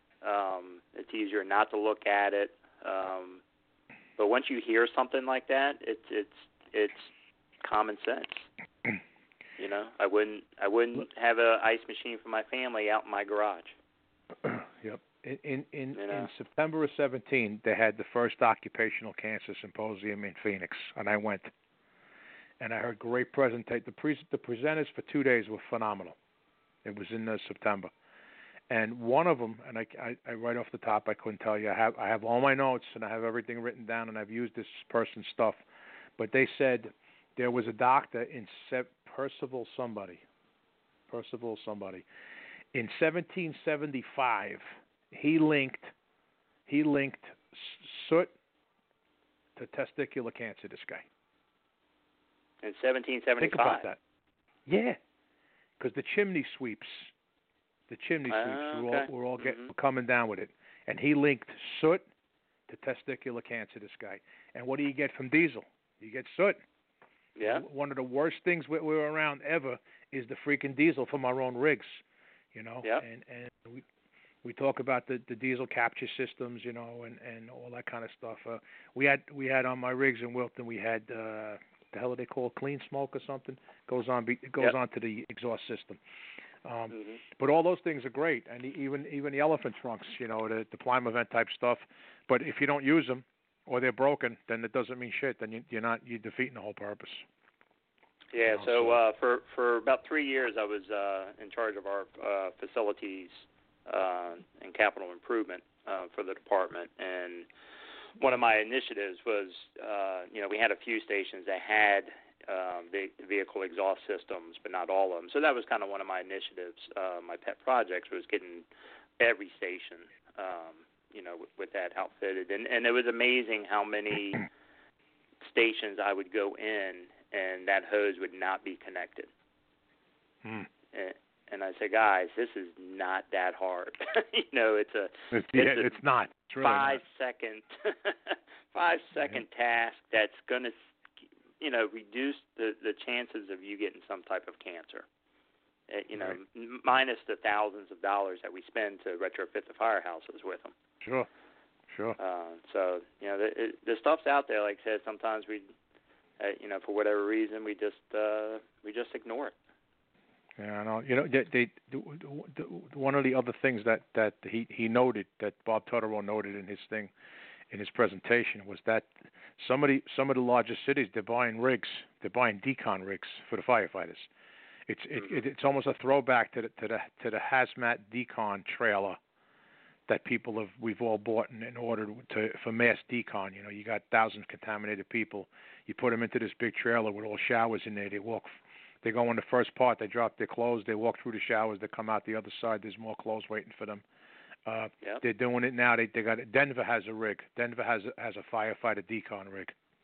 Um, it's easier not to look at it. Um, but once you hear something like that, it's it's it's common sense. You know, I wouldn't I wouldn't have an ice machine for my family out in my garage. Yep. In in in, you know? in September of seventeen, they had the first occupational cancer symposium in Phoenix, and I went. And I heard great presentation. The pre- the presenters for two days were phenomenal. It was in uh, September. And one of them, and I, I, I right off the top, I couldn't tell you. I have I have all my notes and I have everything written down, and I've used this person's stuff. But they said there was a doctor in Se- Percival somebody, Percival somebody, in seventeen seventy-five. He linked he linked soot to testicular cancer. This guy. In seventeen seventy-five. Think about that. Yeah, because the chimney sweeps. The chimney sweeps uh, were okay. all, were all get, mm-hmm. coming down with it. And he linked soot to testicular cancer, this guy. And what do you get from diesel? You get soot. Yeah. One of the worst things we we're around ever is the freaking diesel from our own rigs, you know. Yep. And and we we talk about the, the diesel capture systems, you know, and, and all that kind of stuff. Uh, we had we had on my rigs in Wilton, we had uh, the hell are they called? Clean smoke or something? Goes on it goes yep. on to the exhaust system. Um, mm-hmm. But all those things are great, and even even the elephant trunks, you know, the, the Plymouth vent type stuff. But if you don't use them or they're broken, then it doesn't mean shit. Then you, you're not you're defeating the whole purpose. Yeah. You know, so uh, for for about three years, I was uh, in charge of our uh, facilities uh, and capital improvement uh, for the department, and one of my initiatives was, uh, you know, we had a few stations that had Um, the vehicle exhaust systems, but not all of them. So that was kind of one of my initiatives. Uh, my pet projects was getting every station, um, you know, with, with that outfitted. And, and it was amazing how many stations I would go in and that hose would not be connected. Hmm. And, and I say, guys, this is not that hard. you know, it's a it's, it's, yeah, a it's not. It's really five not. second five second yeah. task that's going to you know, reduce the, the chances of you getting some type of cancer. Uh, you know, right. m- minus the thousands of dollars that we spend to retrofit the firehouses with them. Sure, sure. Uh, so, you know, the, it, the stuff's out there. Like I said, sometimes we, uh, you know, for whatever reason, we just uh, we just ignore it. Yeah, I know. You know, they, they, the, the, one of the other things that, that he, he noted, that Bob Totaro noted in his thing, in his presentation, was that some of the some of the largest cities, they're buying rigs, they're buying decon rigs for the firefighters. It's it, it, it's almost a throwback to the to the to the hazmat decon trailer that people have we've all bought in, in order to for mass decon. You know, you got thousands of contaminated people. You put them into this big trailer with all showers in there. They walk, they go in the first part, they drop their clothes, they walk through the showers, they come out the other side. There's more clothes waiting for them. Uh, yep. They're doing it now. They they got it. Denver has a rig. Denver has a, has a firefighter decon rig.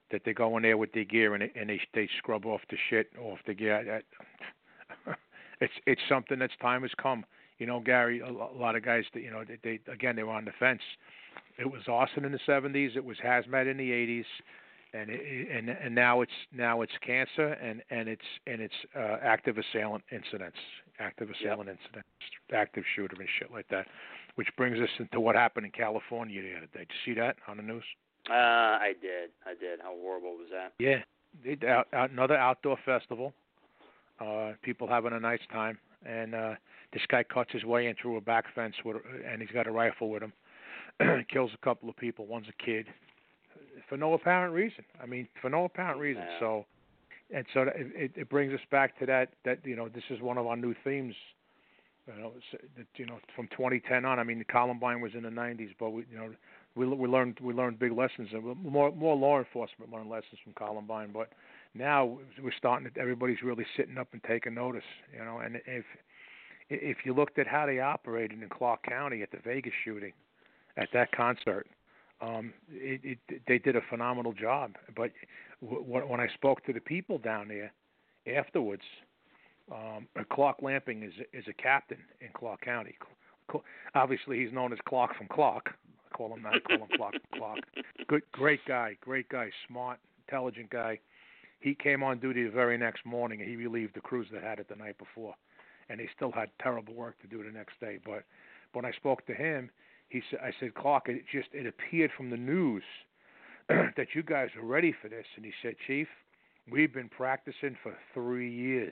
that they go in there with their gear and they, and they they scrub off the shit off the gear. It's it's something that's time has come. You know, Gary, a lot of guys that you know they, they again they were on the fence. It was arson in the seventies. It was hazmat in the eighties, and it, and and now it's now it's cancer and, and it's and it's uh, active assailant incidents, active assailant yep. incidents, active shooter and shit like that. Which brings us into what happened in California the other day. Did you see that on the news? Uh, I did. I did. How horrible was that? Yeah, it, out, out, another outdoor festival. Uh, people having a nice time, and uh, this guy cuts his way in through a back fence with, and he's got a rifle with him. Kills a couple of people. One's a kid, for no apparent reason. I mean, for no apparent reason. Yeah. So, and so it, it brings us back to that. That you know, this is one of our new themes. You know, that, you know, from twenty ten on. I mean, the Columbine was in the nineties, but we, you know, we we learned we learned big lessons, and more more law enforcement learned lessons from Columbine. But now we're starting to, everybody's really sitting up and taking notice. You know, and if if you looked at how they operated in Clark County at the Vegas shooting, at that concert, um, it, it, they did a phenomenal job. But w- when I spoke to the people down there afterwards. Um, Clark Lamping is is a captain in Clark County. Cl- obviously, he's known as Clark from Clark. I call him that. I call him Clark from Clark. Good, great guy, great guy, smart, intelligent guy. He came on duty the very next morning, and he relieved the crews that had it the night before, and they still had terrible work to do the next day. But when I spoke to him, he said, "I said, Clark, it just it appeared from the news that you guys are ready for this." And he said, "Chief, we've been practicing for three years."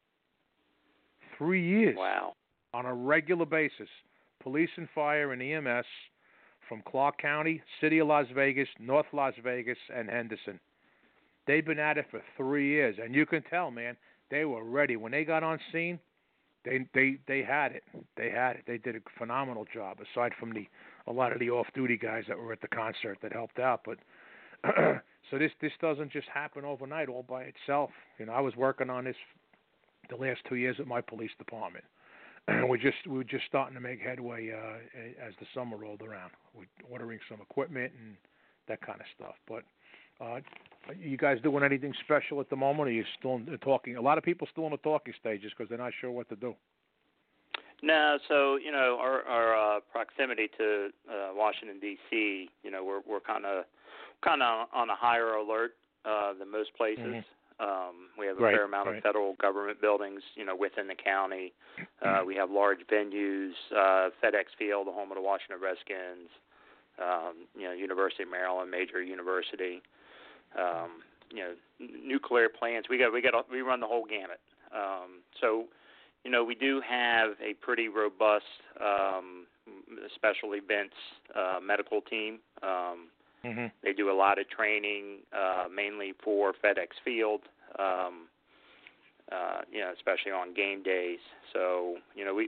Three years wow. on a regular basis. Police and fire and E M S from Clark County, City of Las Vegas, North Las Vegas, and Henderson. They've been at it for three years, and you can tell, man, they were ready. When they got on scene, they they they had it. They had it. They did a phenomenal job. Aside from the a lot of the off-duty guys that were at the concert that helped out, but so this this doesn't just happen overnight all by itself. You know, I was working on this the last two years at my police department. And we're just we're just starting to make headway uh, as the summer rolled around. We're ordering some equipment and that kind of stuff. But uh, are you guys doing anything special at the moment? Or are you still in the talking? A lot of people still in the talking stages because they're not sure what to do. No, so you know our our uh, proximity to uh, Washington D C, you know, we're we're kind of kind of on a higher alert uh, than most places. Mm-hmm. Um, we have a right, fair amount right. of federal government buildings, you know, within the county. Uh, we have large venues, uh, FedEx Field, the home of the Washington Redskins, um, you know, University of Maryland, major university. Um, you know, n- nuclear plants. We got, we got, we run the whole gamut. Um, so, you know, we do have a pretty robust um, special events uh, medical team. Um, Mm-hmm. They do a lot of training, uh, mainly for FedEx Field, um, uh, you know, especially on game days. So, you know, we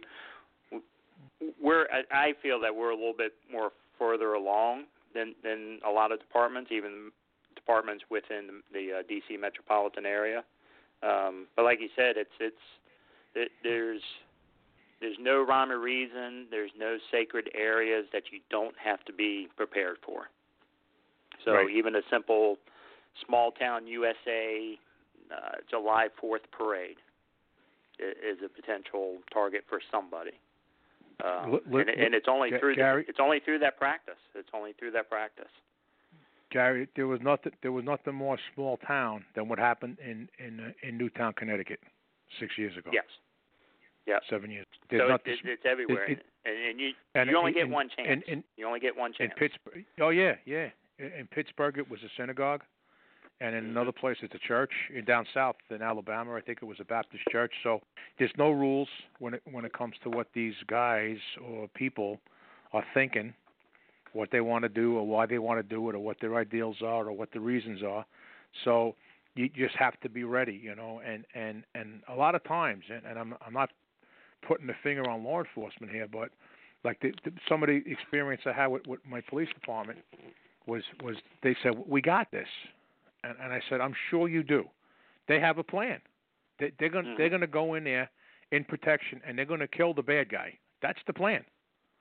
we're I feel that we're a little bit more further along than than a lot of departments, even departments within the uh, D C metropolitan area. Um, but like you said, it's it's it, there's there's no rhyme or reason. There's no sacred areas that you don't have to be prepared for. So right. even a simple small town U S A uh, July fourth parade is a potential target for somebody, um, L- l- and, and it's only G- through Gary, the, it's only through that practice. It's only through that practice. Gary, there was nothing there was nothing more small town than what happened in in uh, in Newtown, Connecticut, six years ago. Yes. Yeah. Seven years. There's so it's, it's everywhere, it, it, and, and you and you only in, get in, one chance. In, in, you only get one chance. In Pittsburgh. Oh yeah, yeah. In Pittsburgh, it was a synagogue, and in another place, it's a church. In down south in Alabama, I think it was a Baptist church. So there's no rules when it when it comes to what these guys or people are thinking, what they want to do, or why they want to do it, or what their ideals are, or what the reasons are. So you just have to be ready, you know. And and and a lot of times, and, and I'm I'm not putting the finger on law enforcement here, but like the, the, some of the experience I had with, with my police department. Was was they said, we got this, and, and I said, I'm sure you do. They have a plan. They, they're going mm-hmm. they're going to go in there in protection, and they're going to kill the bad guy. That's the plan.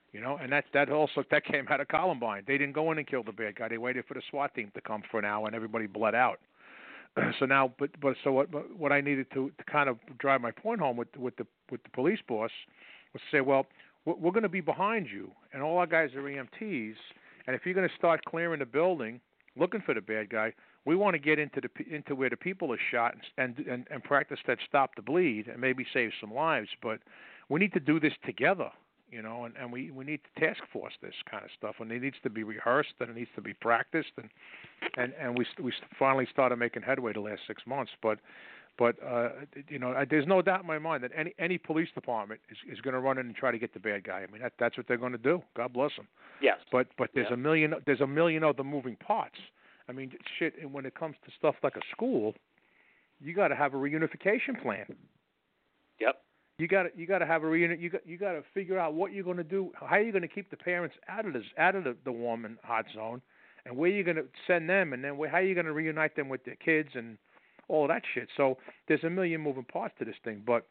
You know, and that that also that came out of Columbine. They didn't go in and kill the bad guy. They waited for the SWAT team to come for an hour, and everybody bled out. So now, but but so what what I needed to, to kind of drive my point home with with the with the police boss was to say, well, we're going to be behind you, and all our guys are E M Ts, and if you're going to start clearing the building, looking for the bad guy, we want to get into the into where the people are shot and and and practice that stop the bleed and maybe save some lives, but we need to do this together. You know, and, and we, we need to task force this kind of stuff, and it needs to be rehearsed, and it needs to be practiced, and and, and we we finally started making headway the last six months. But but uh, you know, there's no doubt in my mind that any any police department is, is going to run in and try to get the bad guy. I mean, that that's what they're going to do. God bless them. Yes. But but there's yeah. a million there's a million other moving parts. I mean, shit. And when it comes to stuff like a school, you got to have a reunification plan. Yep. You got to you got to have a reunit. You got you got to figure out what you're going to do. How are you going to keep the parents out of this out of the, the warm and hot zone, and where you're going to send them, and then where, how are you going to reunite them with their kids and all of that shit. So there's a million moving parts to this thing. But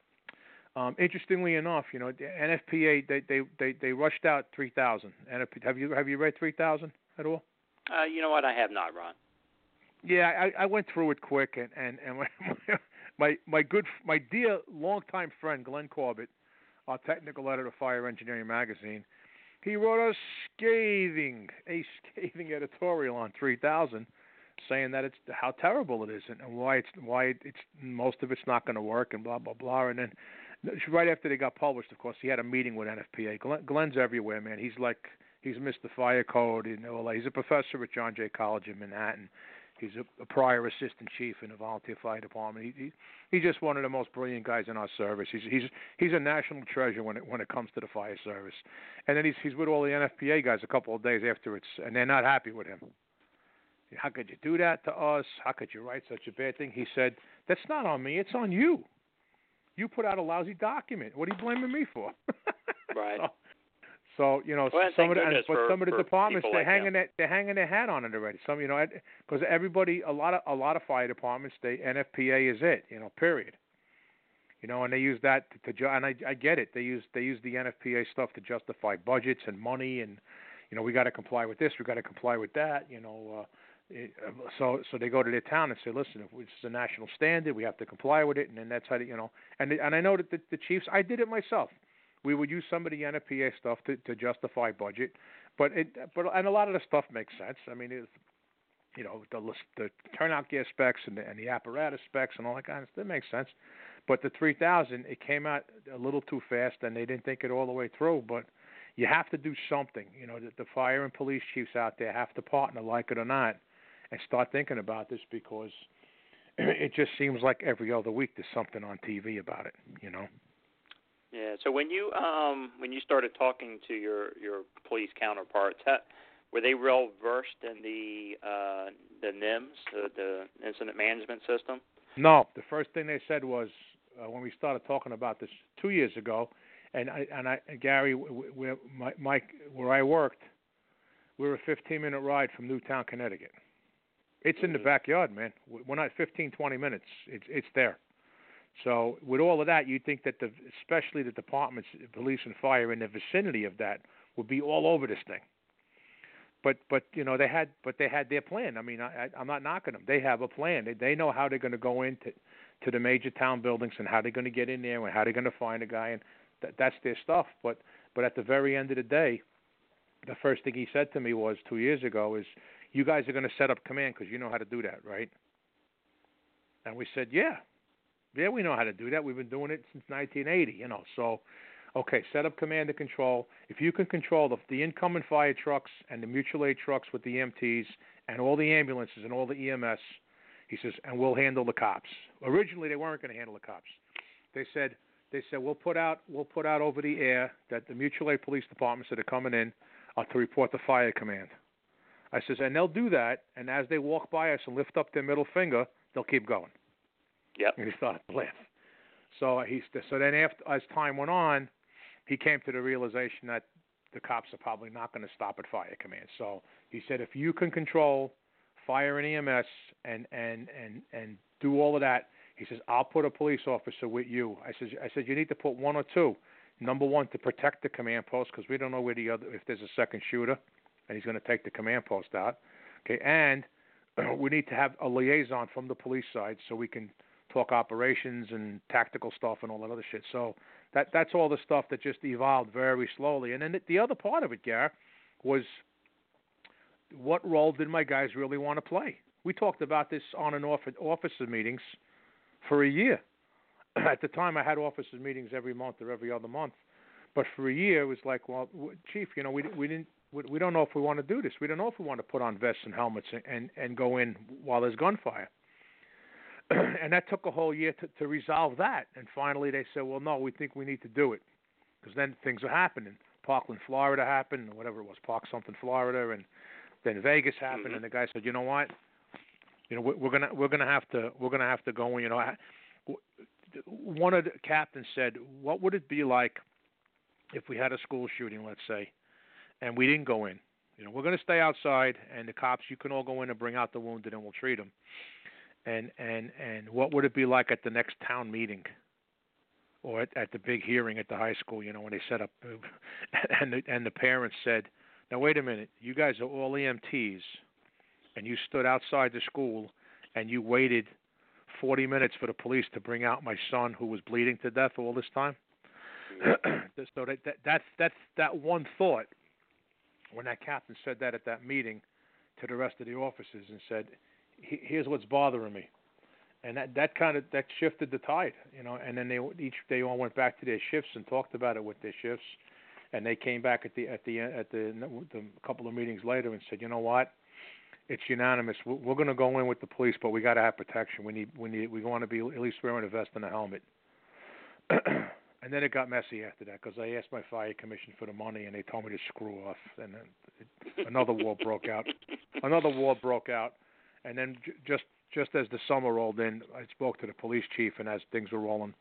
um, interestingly enough, you know, the N F P A they they they, they rushed out three thousand. Have you have you read three thousand at all? Uh, you know what? I have not, Ron. Yeah, I, I went through it quick, and and and my my good my dear longtime friend Glenn Corbett, our technical editor of Fire Engineering Magazine, he wrote a scathing a scathing editorial on three thousand, saying that it's how terrible it is and, and why it's why it's most of it's not going to work and blah blah blah. And then right after they got published, of course, he had a meeting with N F P A. Glenn, Glenn's everywhere, man. He's like he's Mister Fire Code. You know, he's a professor at John Jay College in Manhattan. He's a, a prior assistant chief in the volunteer fire department. He, he he's just one of the most brilliant guys in our service. He's he's he's a national treasure when it when it comes to the fire service. And then he's he's with all the N F P A guys a couple of days after it's, and they're not happy with him. How could you do that to us? How could you write such a bad thing? He said, that's not on me. It's on you. You put out a lousy document. What are you blaming me for? Right. so, So you know, well, some of the, but for, some of the departments they're like hanging their, they're hanging their hat on it already. Some you know, because everybody, a lot of a lot of fire departments, they N F P A is it, you know, period. You know, and they use that to, to and I, I get it. They use they use the N F P A stuff to justify budgets and money, and you know, we got to comply with this, we got to comply with that. You know, uh, it, so so they go to their town and say, listen, if this is a national standard, we have to comply with it, and then that's how they, you know. And and I know that the, the chiefs, I did it myself. We would use some of the N F P A stuff to, to justify budget, but it, but and a lot of the stuff makes sense. I mean, it's, you know, the the turnout gear specs and the, and the apparatus specs and all that kind of stuff, that makes sense. But the three thousand, it came out a little too fast, and they didn't think it all the way through. But you have to do something. You know, the, the fire and police chiefs out there have to partner, like it or not, and start thinking about this, because it just seems like every other week there's something on T V about it. You know. Yeah. So when you um when you started talking to your, your police counterparts, how, were they well versed in the uh, the N I M S, the, the Incident Management System? No. The first thing they said was uh, when we started talking about this two years ago, and I and I and Gary, where my, my where I worked, we were a fifteen minute ride from Newtown, Connecticut. It's mm-hmm. in the backyard, man. We're not fifteen, twenty minutes. It's it's there. So with all of that, you'd think that the, especially the departments, police and fire, in the vicinity of that would be all over this thing. But but you know they had but they had their plan. I mean, I, I'm not knocking them. They have a plan. They they know how they're going to go into to the major town buildings and how they're going to get in there and how they're going to find a guy, and th- that's their stuff. But but at the very end of the day, the first thing he said to me was two years ago is, "You guys are going to set up command because you know how to do that, right?" And we said, "Yeah." Yeah, we know how to do that. We've been doing it since nineteen eighty, you know. So, okay, set up command and control. If you can control the, the incoming fire trucks and the mutual aid trucks with the E M Ts and all the ambulances and all the E M S, he says, and we'll handle the cops. Originally, they weren't going to handle the cops. They said, they said we'll put out, we'll put out over the air that the mutual aid police departments that are coming in are to report the fire command. I says, and they'll do that, and as they walk by us and lift up their middle finger, they'll keep going. Yep. And he started to laugh. So he so then after as time went on, he came to the realization that the cops are probably not going to stop at fire command. So he said, if you can control fire and E M S and and and and do all of that, he says, I'll put a police officer with you. I said I said you need to put one or two. number one, to protect the command post because we don't know where the other if there's a second shooter, and he's going to take the command post out. Okay, and uh, we need to have a liaison from the police side so we can talk operations and tactical stuff and all that other shit. So that that's all the stuff that just evolved very slowly. And then the, the other part of it, Gar, was what role did my guys really want to play? We talked about this on and off at officer meetings for a year. At the time, I had officer meetings every month or every other month. But for a year, it was like, well, Chief, you know, we we didn't we, we don't know if we want to do this. We don't know if we want to put on vests and helmets and, and, and go in while there's gunfire. And that took a whole year to, to resolve that. And finally, they said, well, no, we think we need to do it because then things are happening. Parkland, Florida happened, or whatever it was, Park something, Florida, and then Vegas happened. Mm-hmm. And the guy said, you know what? You know, we're, we're gonna we're gonna have to we're gonna have to go. You know, I, one of the captains said, what would it be like if we had a school shooting, let's say, and we didn't go in? You know, we're going to stay outside, and the cops, you can all go in and bring out the wounded, and we'll treat them. And and and what would it be like at the next town meeting, or at, at the big hearing at the high school? You know, when they set up, and the, and the parents said, now wait a minute, you guys are all E M Ts, and you stood outside the school, and you waited forty minutes for the police to bring out my son who was bleeding to death all this time. So that, that that's that's that one thought when that captain said that at that meeting to the rest of the officers and said, here's what's bothering me, and that that kind of that shifted the tide, you know. And then they each they all went back to their shifts and talked about it with their shifts, and they came back at the at the at the, the couple of meetings later and said, you know what, it's unanimous. We're, we're going to go in with the police, but we got to have protection. We need we need we want to be at least wearing a vest and a helmet. And then it got messy after that because I asked my fire commission for the money, and they told me to screw off. And then it, another war broke out. Another war broke out. And then j- just just as the summer rolled in, I spoke to the police chief, and as things were rolling,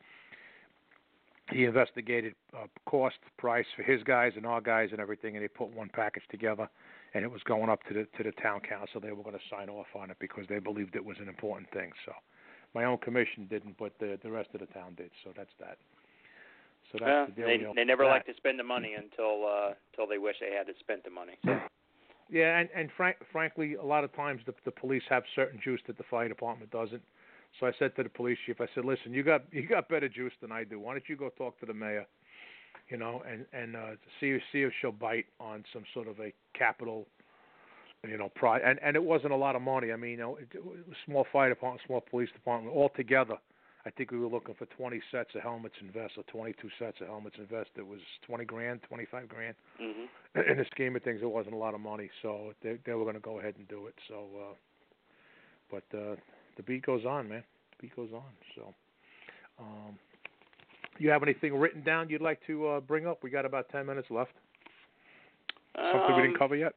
he investigated uh, cost, price for his guys and our guys and everything, and they put one package together, and it was going up to the to the town council. They were going to sign off on it because they believed it was an important thing. So my own commission didn't, but the the rest of the town did. So that's that. So that's well, the deal. they You know, they never that. like to spend the money until uh, until they wish they had to spend the money. So. Yeah, and, and frank, frankly, a lot of times the, the police have certain juice that the fire department doesn't. So I said to the police chief, I said, listen, you got you got better juice than I do. Why don't you go talk to the mayor, you know, and and uh, see see if she'll bite on some sort of a capital, you know, prize. And and it wasn't a lot of money. I mean, you know, it, it was a small fire department, small police department, all together. I think we were looking for twenty sets of helmets and vests, or twenty-two sets of helmets and vests. It was twenty grand, twenty-five grand. Mm-hmm. In the scheme of things, it wasn't a lot of money, so they, they were going to go ahead and do it. So, uh, but uh, the beat goes on, man. The beat goes on. So, um, you have anything written down you'd like to uh, bring up? We got about ten minutes left. Something um, we didn't cover yet?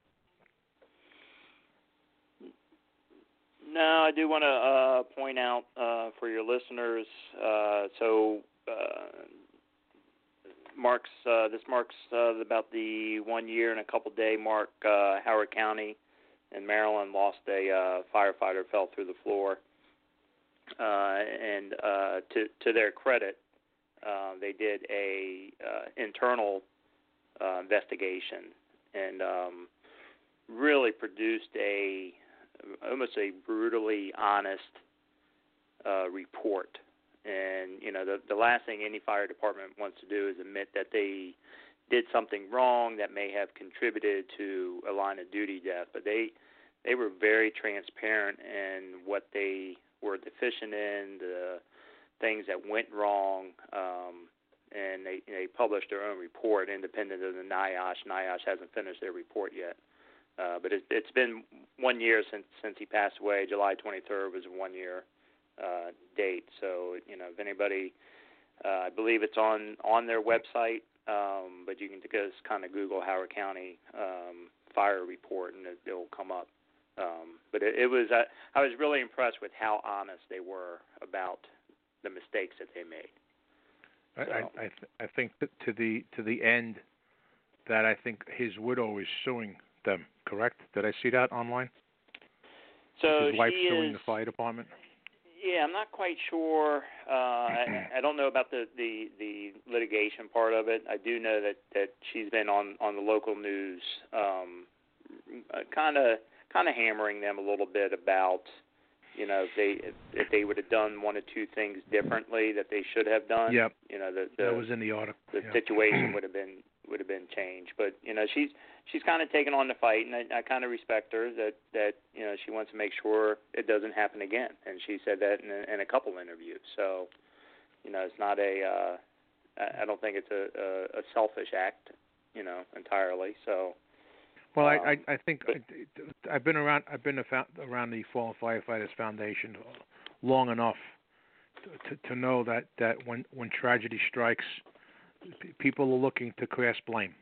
No, I do want to uh, point out uh, for your listeners. Uh, so, uh, marks uh, this marks uh, about the one year and a couple day mark. Uh, Howard County in Maryland lost a uh, firefighter, fell through the floor, uh, and uh, to to their credit, uh, they did a uh, internal uh, investigation and um, really produced a almost a brutally honest uh, report. And, you know, the, the last thing any fire department wants to do is admit that they did something wrong that may have contributed to a line of duty death. But they they were very transparent in what they were deficient in, the things that went wrong, um, and they, they published their own report independent of the NIOSH. NIOSH hasn't finished their report yet. Uh, but it, it's been one year since since he passed away. July twenty-third was a one-year uh, date. So, you know, if anybody, uh, I believe it's on, on their website, um, but you can just kind of Google Howard County um, fire report, and it, it will come up. Um, but it, it was uh, I was really impressed with how honest they were about the mistakes that they made. I So. I, I, th- I think that to the to the end that I think his widow is suing them. Correct? Did I see that online? So his wife she suing is, the fire department. Yeah, I'm not quite sure. Uh, I, I don't know about the, the, the litigation part of it. I do know that, that she's been on, on the local news, um, kind of kind of hammering them a little bit about, you know, if they if, if they would have done one or two things differently that they should have done. Yep. You know, the, the that was in the article. The yep. situation would have been would have been changed. But you know, she's she's kind of taken on the fight, and I, I kind of respect her that that you know she wants to make sure it doesn't happen again. And she said that in a, in a couple interviews. So, you know, it's not a uh, I don't think it's a, a, a selfish act, you know, entirely. So. Well, um, I, I I think I've been around I've been around the Fallen Firefighters Foundation long enough to, to know that, that when, when tragedy strikes, people are looking to cast blame.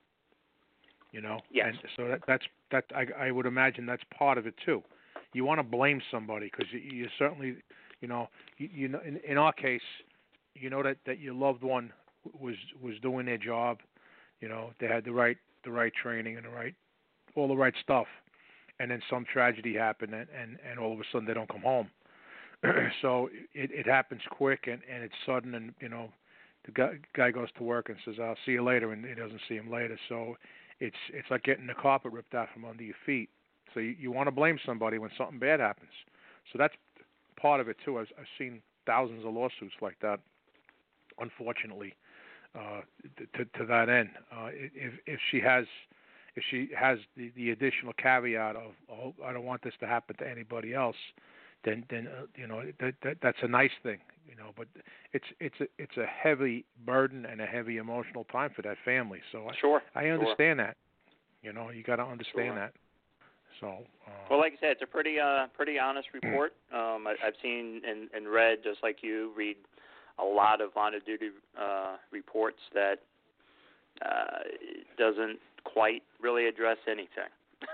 You know, yes. and so that that's that I, I would imagine that's part of it too. You want to blame somebody because you, you certainly, you know, you, you know, in, in our case, you know that, that your loved one was was doing their job. You know, they had the right the right training and the right all the right stuff, and then some tragedy happened, and, and, and all of a sudden they don't come home. So it, it happens quick, and, and it's sudden, and, you know, the guy, guy goes to work and says, I'll see you later, and he doesn't see him later. So it's it's like getting the carpet ripped out from under your feet. So you, you want to blame somebody when something bad happens. So that's part of it, too. I've, I've seen thousands of lawsuits like that, unfortunately, uh, to, to that end. Uh, if, if she has... If she has the, the additional caveat of, oh, I don't want this to happen to anybody else, then then uh, you know that, that that's a nice thing, you know. But it's it's a it's a heavy burden and a heavy emotional time for that family. So I, sure, I understand sure. that. You know, you got to understand sure. that. So. Uh, well, like I said, it's a pretty uh pretty honest report. um, I, I've seen and, and read, just like you, read a lot of line of duty uh, reports that uh, doesn't quite really address anything.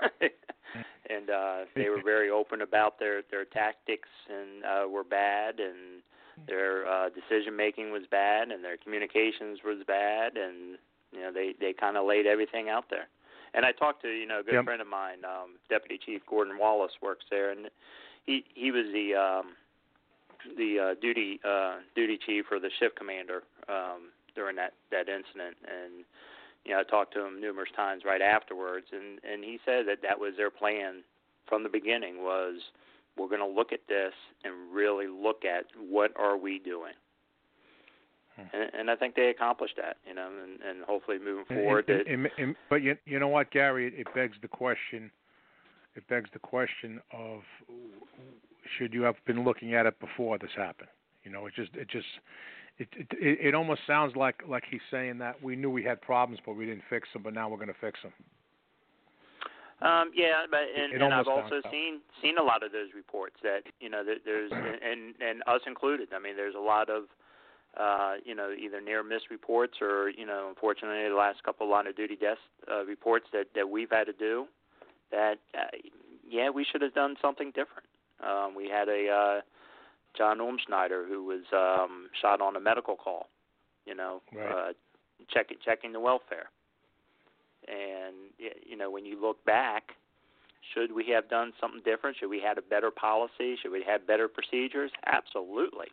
and uh, they were very open about their, their tactics and uh, were bad, and their uh, decision making was bad, and their communications was bad, and you know they, they kind of laid everything out there. And I talked to you know a good yep. friend of mine, um, Deputy Chief Gordon Wallace, works there, and he he was the um, the uh, duty uh, duty chief or the shift commander um, during that, that incident, and you know, I talked to him numerous times right afterwards, and, and he said that that was their plan from the beginning, was we're going to look at this and really look at what are we doing. Hmm. And, and I think they accomplished that, you know, and, and hopefully moving forward. And, that, and, and, and, but you, you know what, Gary, it, it begs the question, it begs the question of should you have been looking at it before this happened? You know, it just, it just, It, it it almost sounds like, like he's saying that we knew we had problems, but we didn't fix them, but now we're going to fix them. Um, yeah, but and, it, it and I've also sounds seen seen a lot of those reports that you know that there's and and us included. I mean, there's a lot of uh, you know either near miss reports or you know unfortunately the last couple of line of duty death uh, reports that, that we've had to do. That uh, yeah, we should have done something different. Um, we had a uh, John Umschneider, who was um, shot on a medical call, you know, right. uh, checking checking the welfare. And, you know, when you look back, should we have done something different? Should we have had a better policy? Should we have better procedures? Absolutely.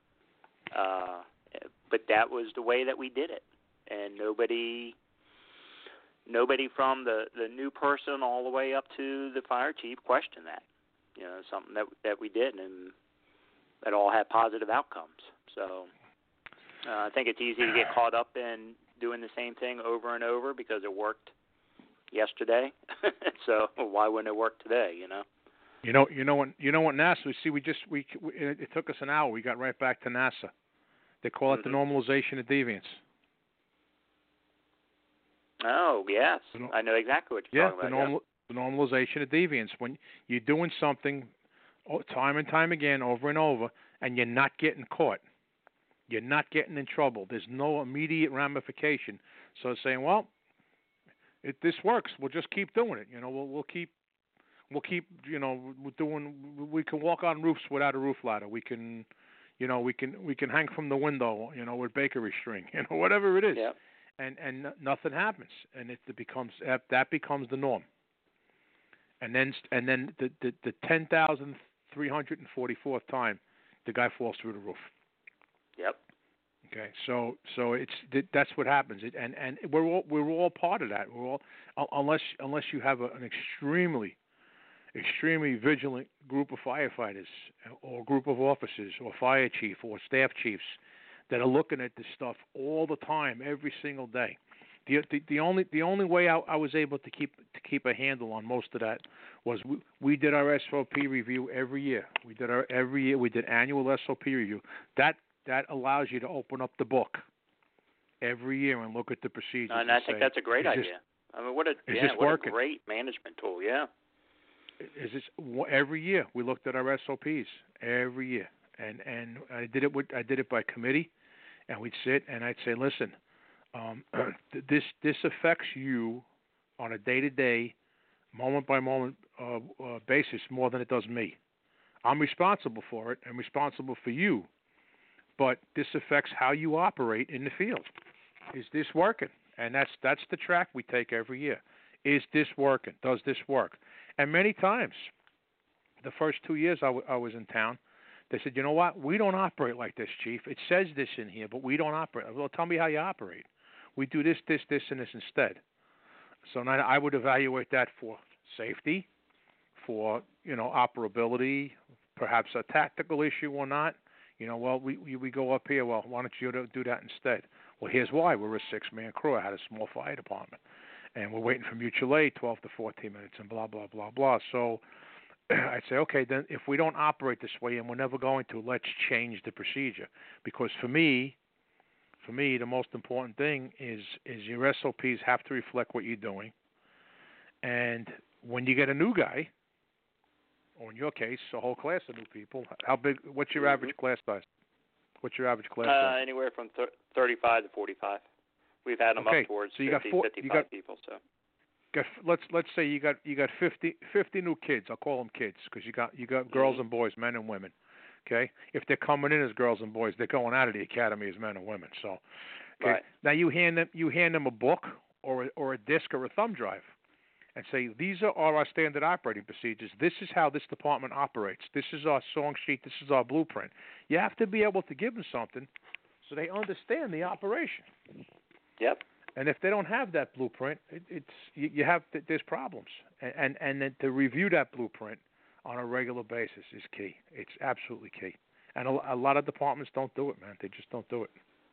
Uh, but that was the way that we did it. And nobody nobody from the, the new person all the way up to the fire chief questioned that. You know, something that that we did, and that all had positive outcomes. So uh, I think it's easy to get caught up in doing the same thing over and over because it worked yesterday. So why wouldn't it work today? You know. You know. You know what. You know what NASA. See, we just we. It, it took us an hour. We got right back to NASA. They call it mm-hmm. the normalization of deviance. Oh yes, no, I know exactly what you're yeah, talking the about. Normal, yeah, the normalization of deviance. When you're doing something time and time again, over and over, and you're not getting caught. You're not getting in trouble. There's no immediate ramification. So it's saying, well, if this works, we'll just keep doing it. You know, we'll we'll keep we'll keep you know we're doing. We can walk on roofs without a roof ladder. We can, you know, we can we can hang from the window, you know, with bakery string. You know, whatever it is. Yeah. And and nothing happens, and it, it becomes that becomes the norm. And then and then the the, the ten thousand three hundred and forty fourth time the guy falls through the roof. Yep. Okay, so so it's that's what happens, it, and and we're all we're all part of that. We're all unless unless you have a, an extremely extremely vigilant group of firefighters or group of officers or fire chief or staff chiefs that are looking at this stuff all the time, every single day. The the, the only the only way I, I was able to keep to keep a handle on most of that was we, we did our S O P review every year. We did our every year we did annual S O P review. That That allows you to open up the book every year and look at the procedures. And I think say, that's a great idea. This, I mean, what a yeah, what working? a great management tool. Yeah. Is this every year we looked at our S O Ps every year, and and I did it with I did it by committee, and we'd sit and I'd say, listen, um, this this affects you on a day to day, moment by moment uh, uh, basis more than it does me. I'm responsible for it. I'm responsible for you. But this affects how you operate in the field. Is this working? And that's that's the track we take every year. Is this working? Does this work? And many times, the first two years I, w- I was in town, they said, you know what? We don't operate like this, Chief. It says this in here, but we don't operate. Well, tell me how you operate. We do this, this, this, and this instead. So now I would evaluate that for safety, for, you know, operability, perhaps a tactical issue or not. You know, well, we, we we go up here. Well, why don't you do that instead? Well, here's why. We're a six-man crew. I had a small fire department, and we're waiting for mutual aid twelve to fourteen minutes, and blah, blah, blah, blah. So I'd say, okay, then if we don't operate this way, and we're never going to, let's change the procedure. Because for me, for me, the most important thing is is your S O Ps have to reflect what you're doing. And when you get a new guy, or in your case, a whole class of new people, how big? What's your mm-hmm. average class size? What's your average class uh, size? Anywhere from th- thirty-five to forty-five. We've had them okay. up towards so you fifty, got four, fifty-five you got, people. So got, let's let's say you got you got fifty, fifty new kids. I'll call them kids because you got you got girls mm-hmm. and boys, men and women. Okay, if they're coming in as girls and boys, they're going out of the academy as men and women. So, okay. Right. Now you hand them you hand them a book or a, or a disc or a thumb drive. And say, these are our standard operating procedures. This is how this department operates. This is our song sheet. This is our blueprint. You have to be able to give them something so they understand the operation. Yep. And if they don't have that blueprint, it, it's you, you have there's problems. And, and and then to review that blueprint on a regular basis is key. It's absolutely key. And a, a lot of departments don't do it, man. They just don't do it.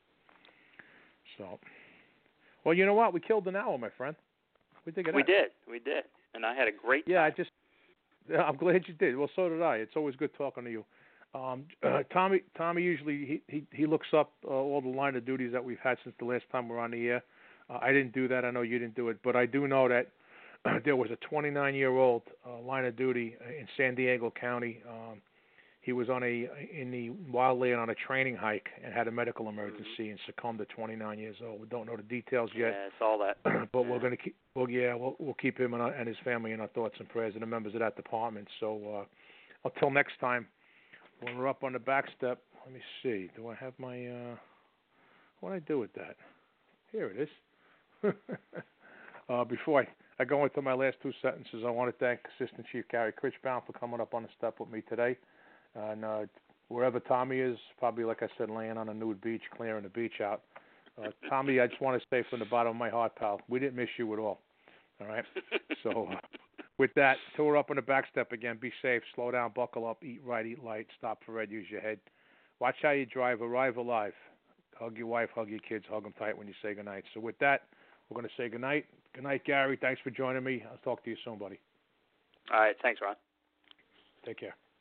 So, well, you know what? We killed an hour, my friend. We, we did, we did, and I had a great time. Yeah, I just, I'm glad you did. Well, so did I. It's always good talking to you. Um, uh, Tommy, Tommy usually he, he, he looks up uh, all the line of duties that we've had since the last time we were on the air. Uh, I didn't do that. I know you didn't do it, but I do know that uh, there was a twenty-nine-year-old uh, line of duty in San Diego County. Um, he was on a in the wildland on a training hike and had a medical emergency mm-hmm. and succumbed at twenty-nine years old. We don't know the details yet. Yeah, I saw that. but yeah. we're going to keep. Well, yeah, we'll we'll keep him and, our, and his family in our thoughts and prayers and the members of that department. So uh, until next time, when we're up on the back step, let me see. Do I have my? Uh, what do I do with that? Here it is. uh, before I, I go into my last two sentences, I want to thank Assistant Chief Gary Critchbaum for coming up on the step with me today. And uh, wherever Tommy is, probably, like I said, laying on a nude beach, clearing the beach out. Uh, Tommy, I just want to say from the bottom of my heart, pal, we didn't miss you at all. All right? So uh, with that, till we're up on the back step again, be safe, slow down, buckle up, eat right, eat light, stop for red, use your head. Watch how you drive, arrive alive. Hug your wife, hug your kids, hug them tight when you say goodnight. So with that, we're going to say goodnight. Good night, Gary. Thanks for joining me. I'll talk to you soon, buddy. All right. Thanks, Ron. Take care.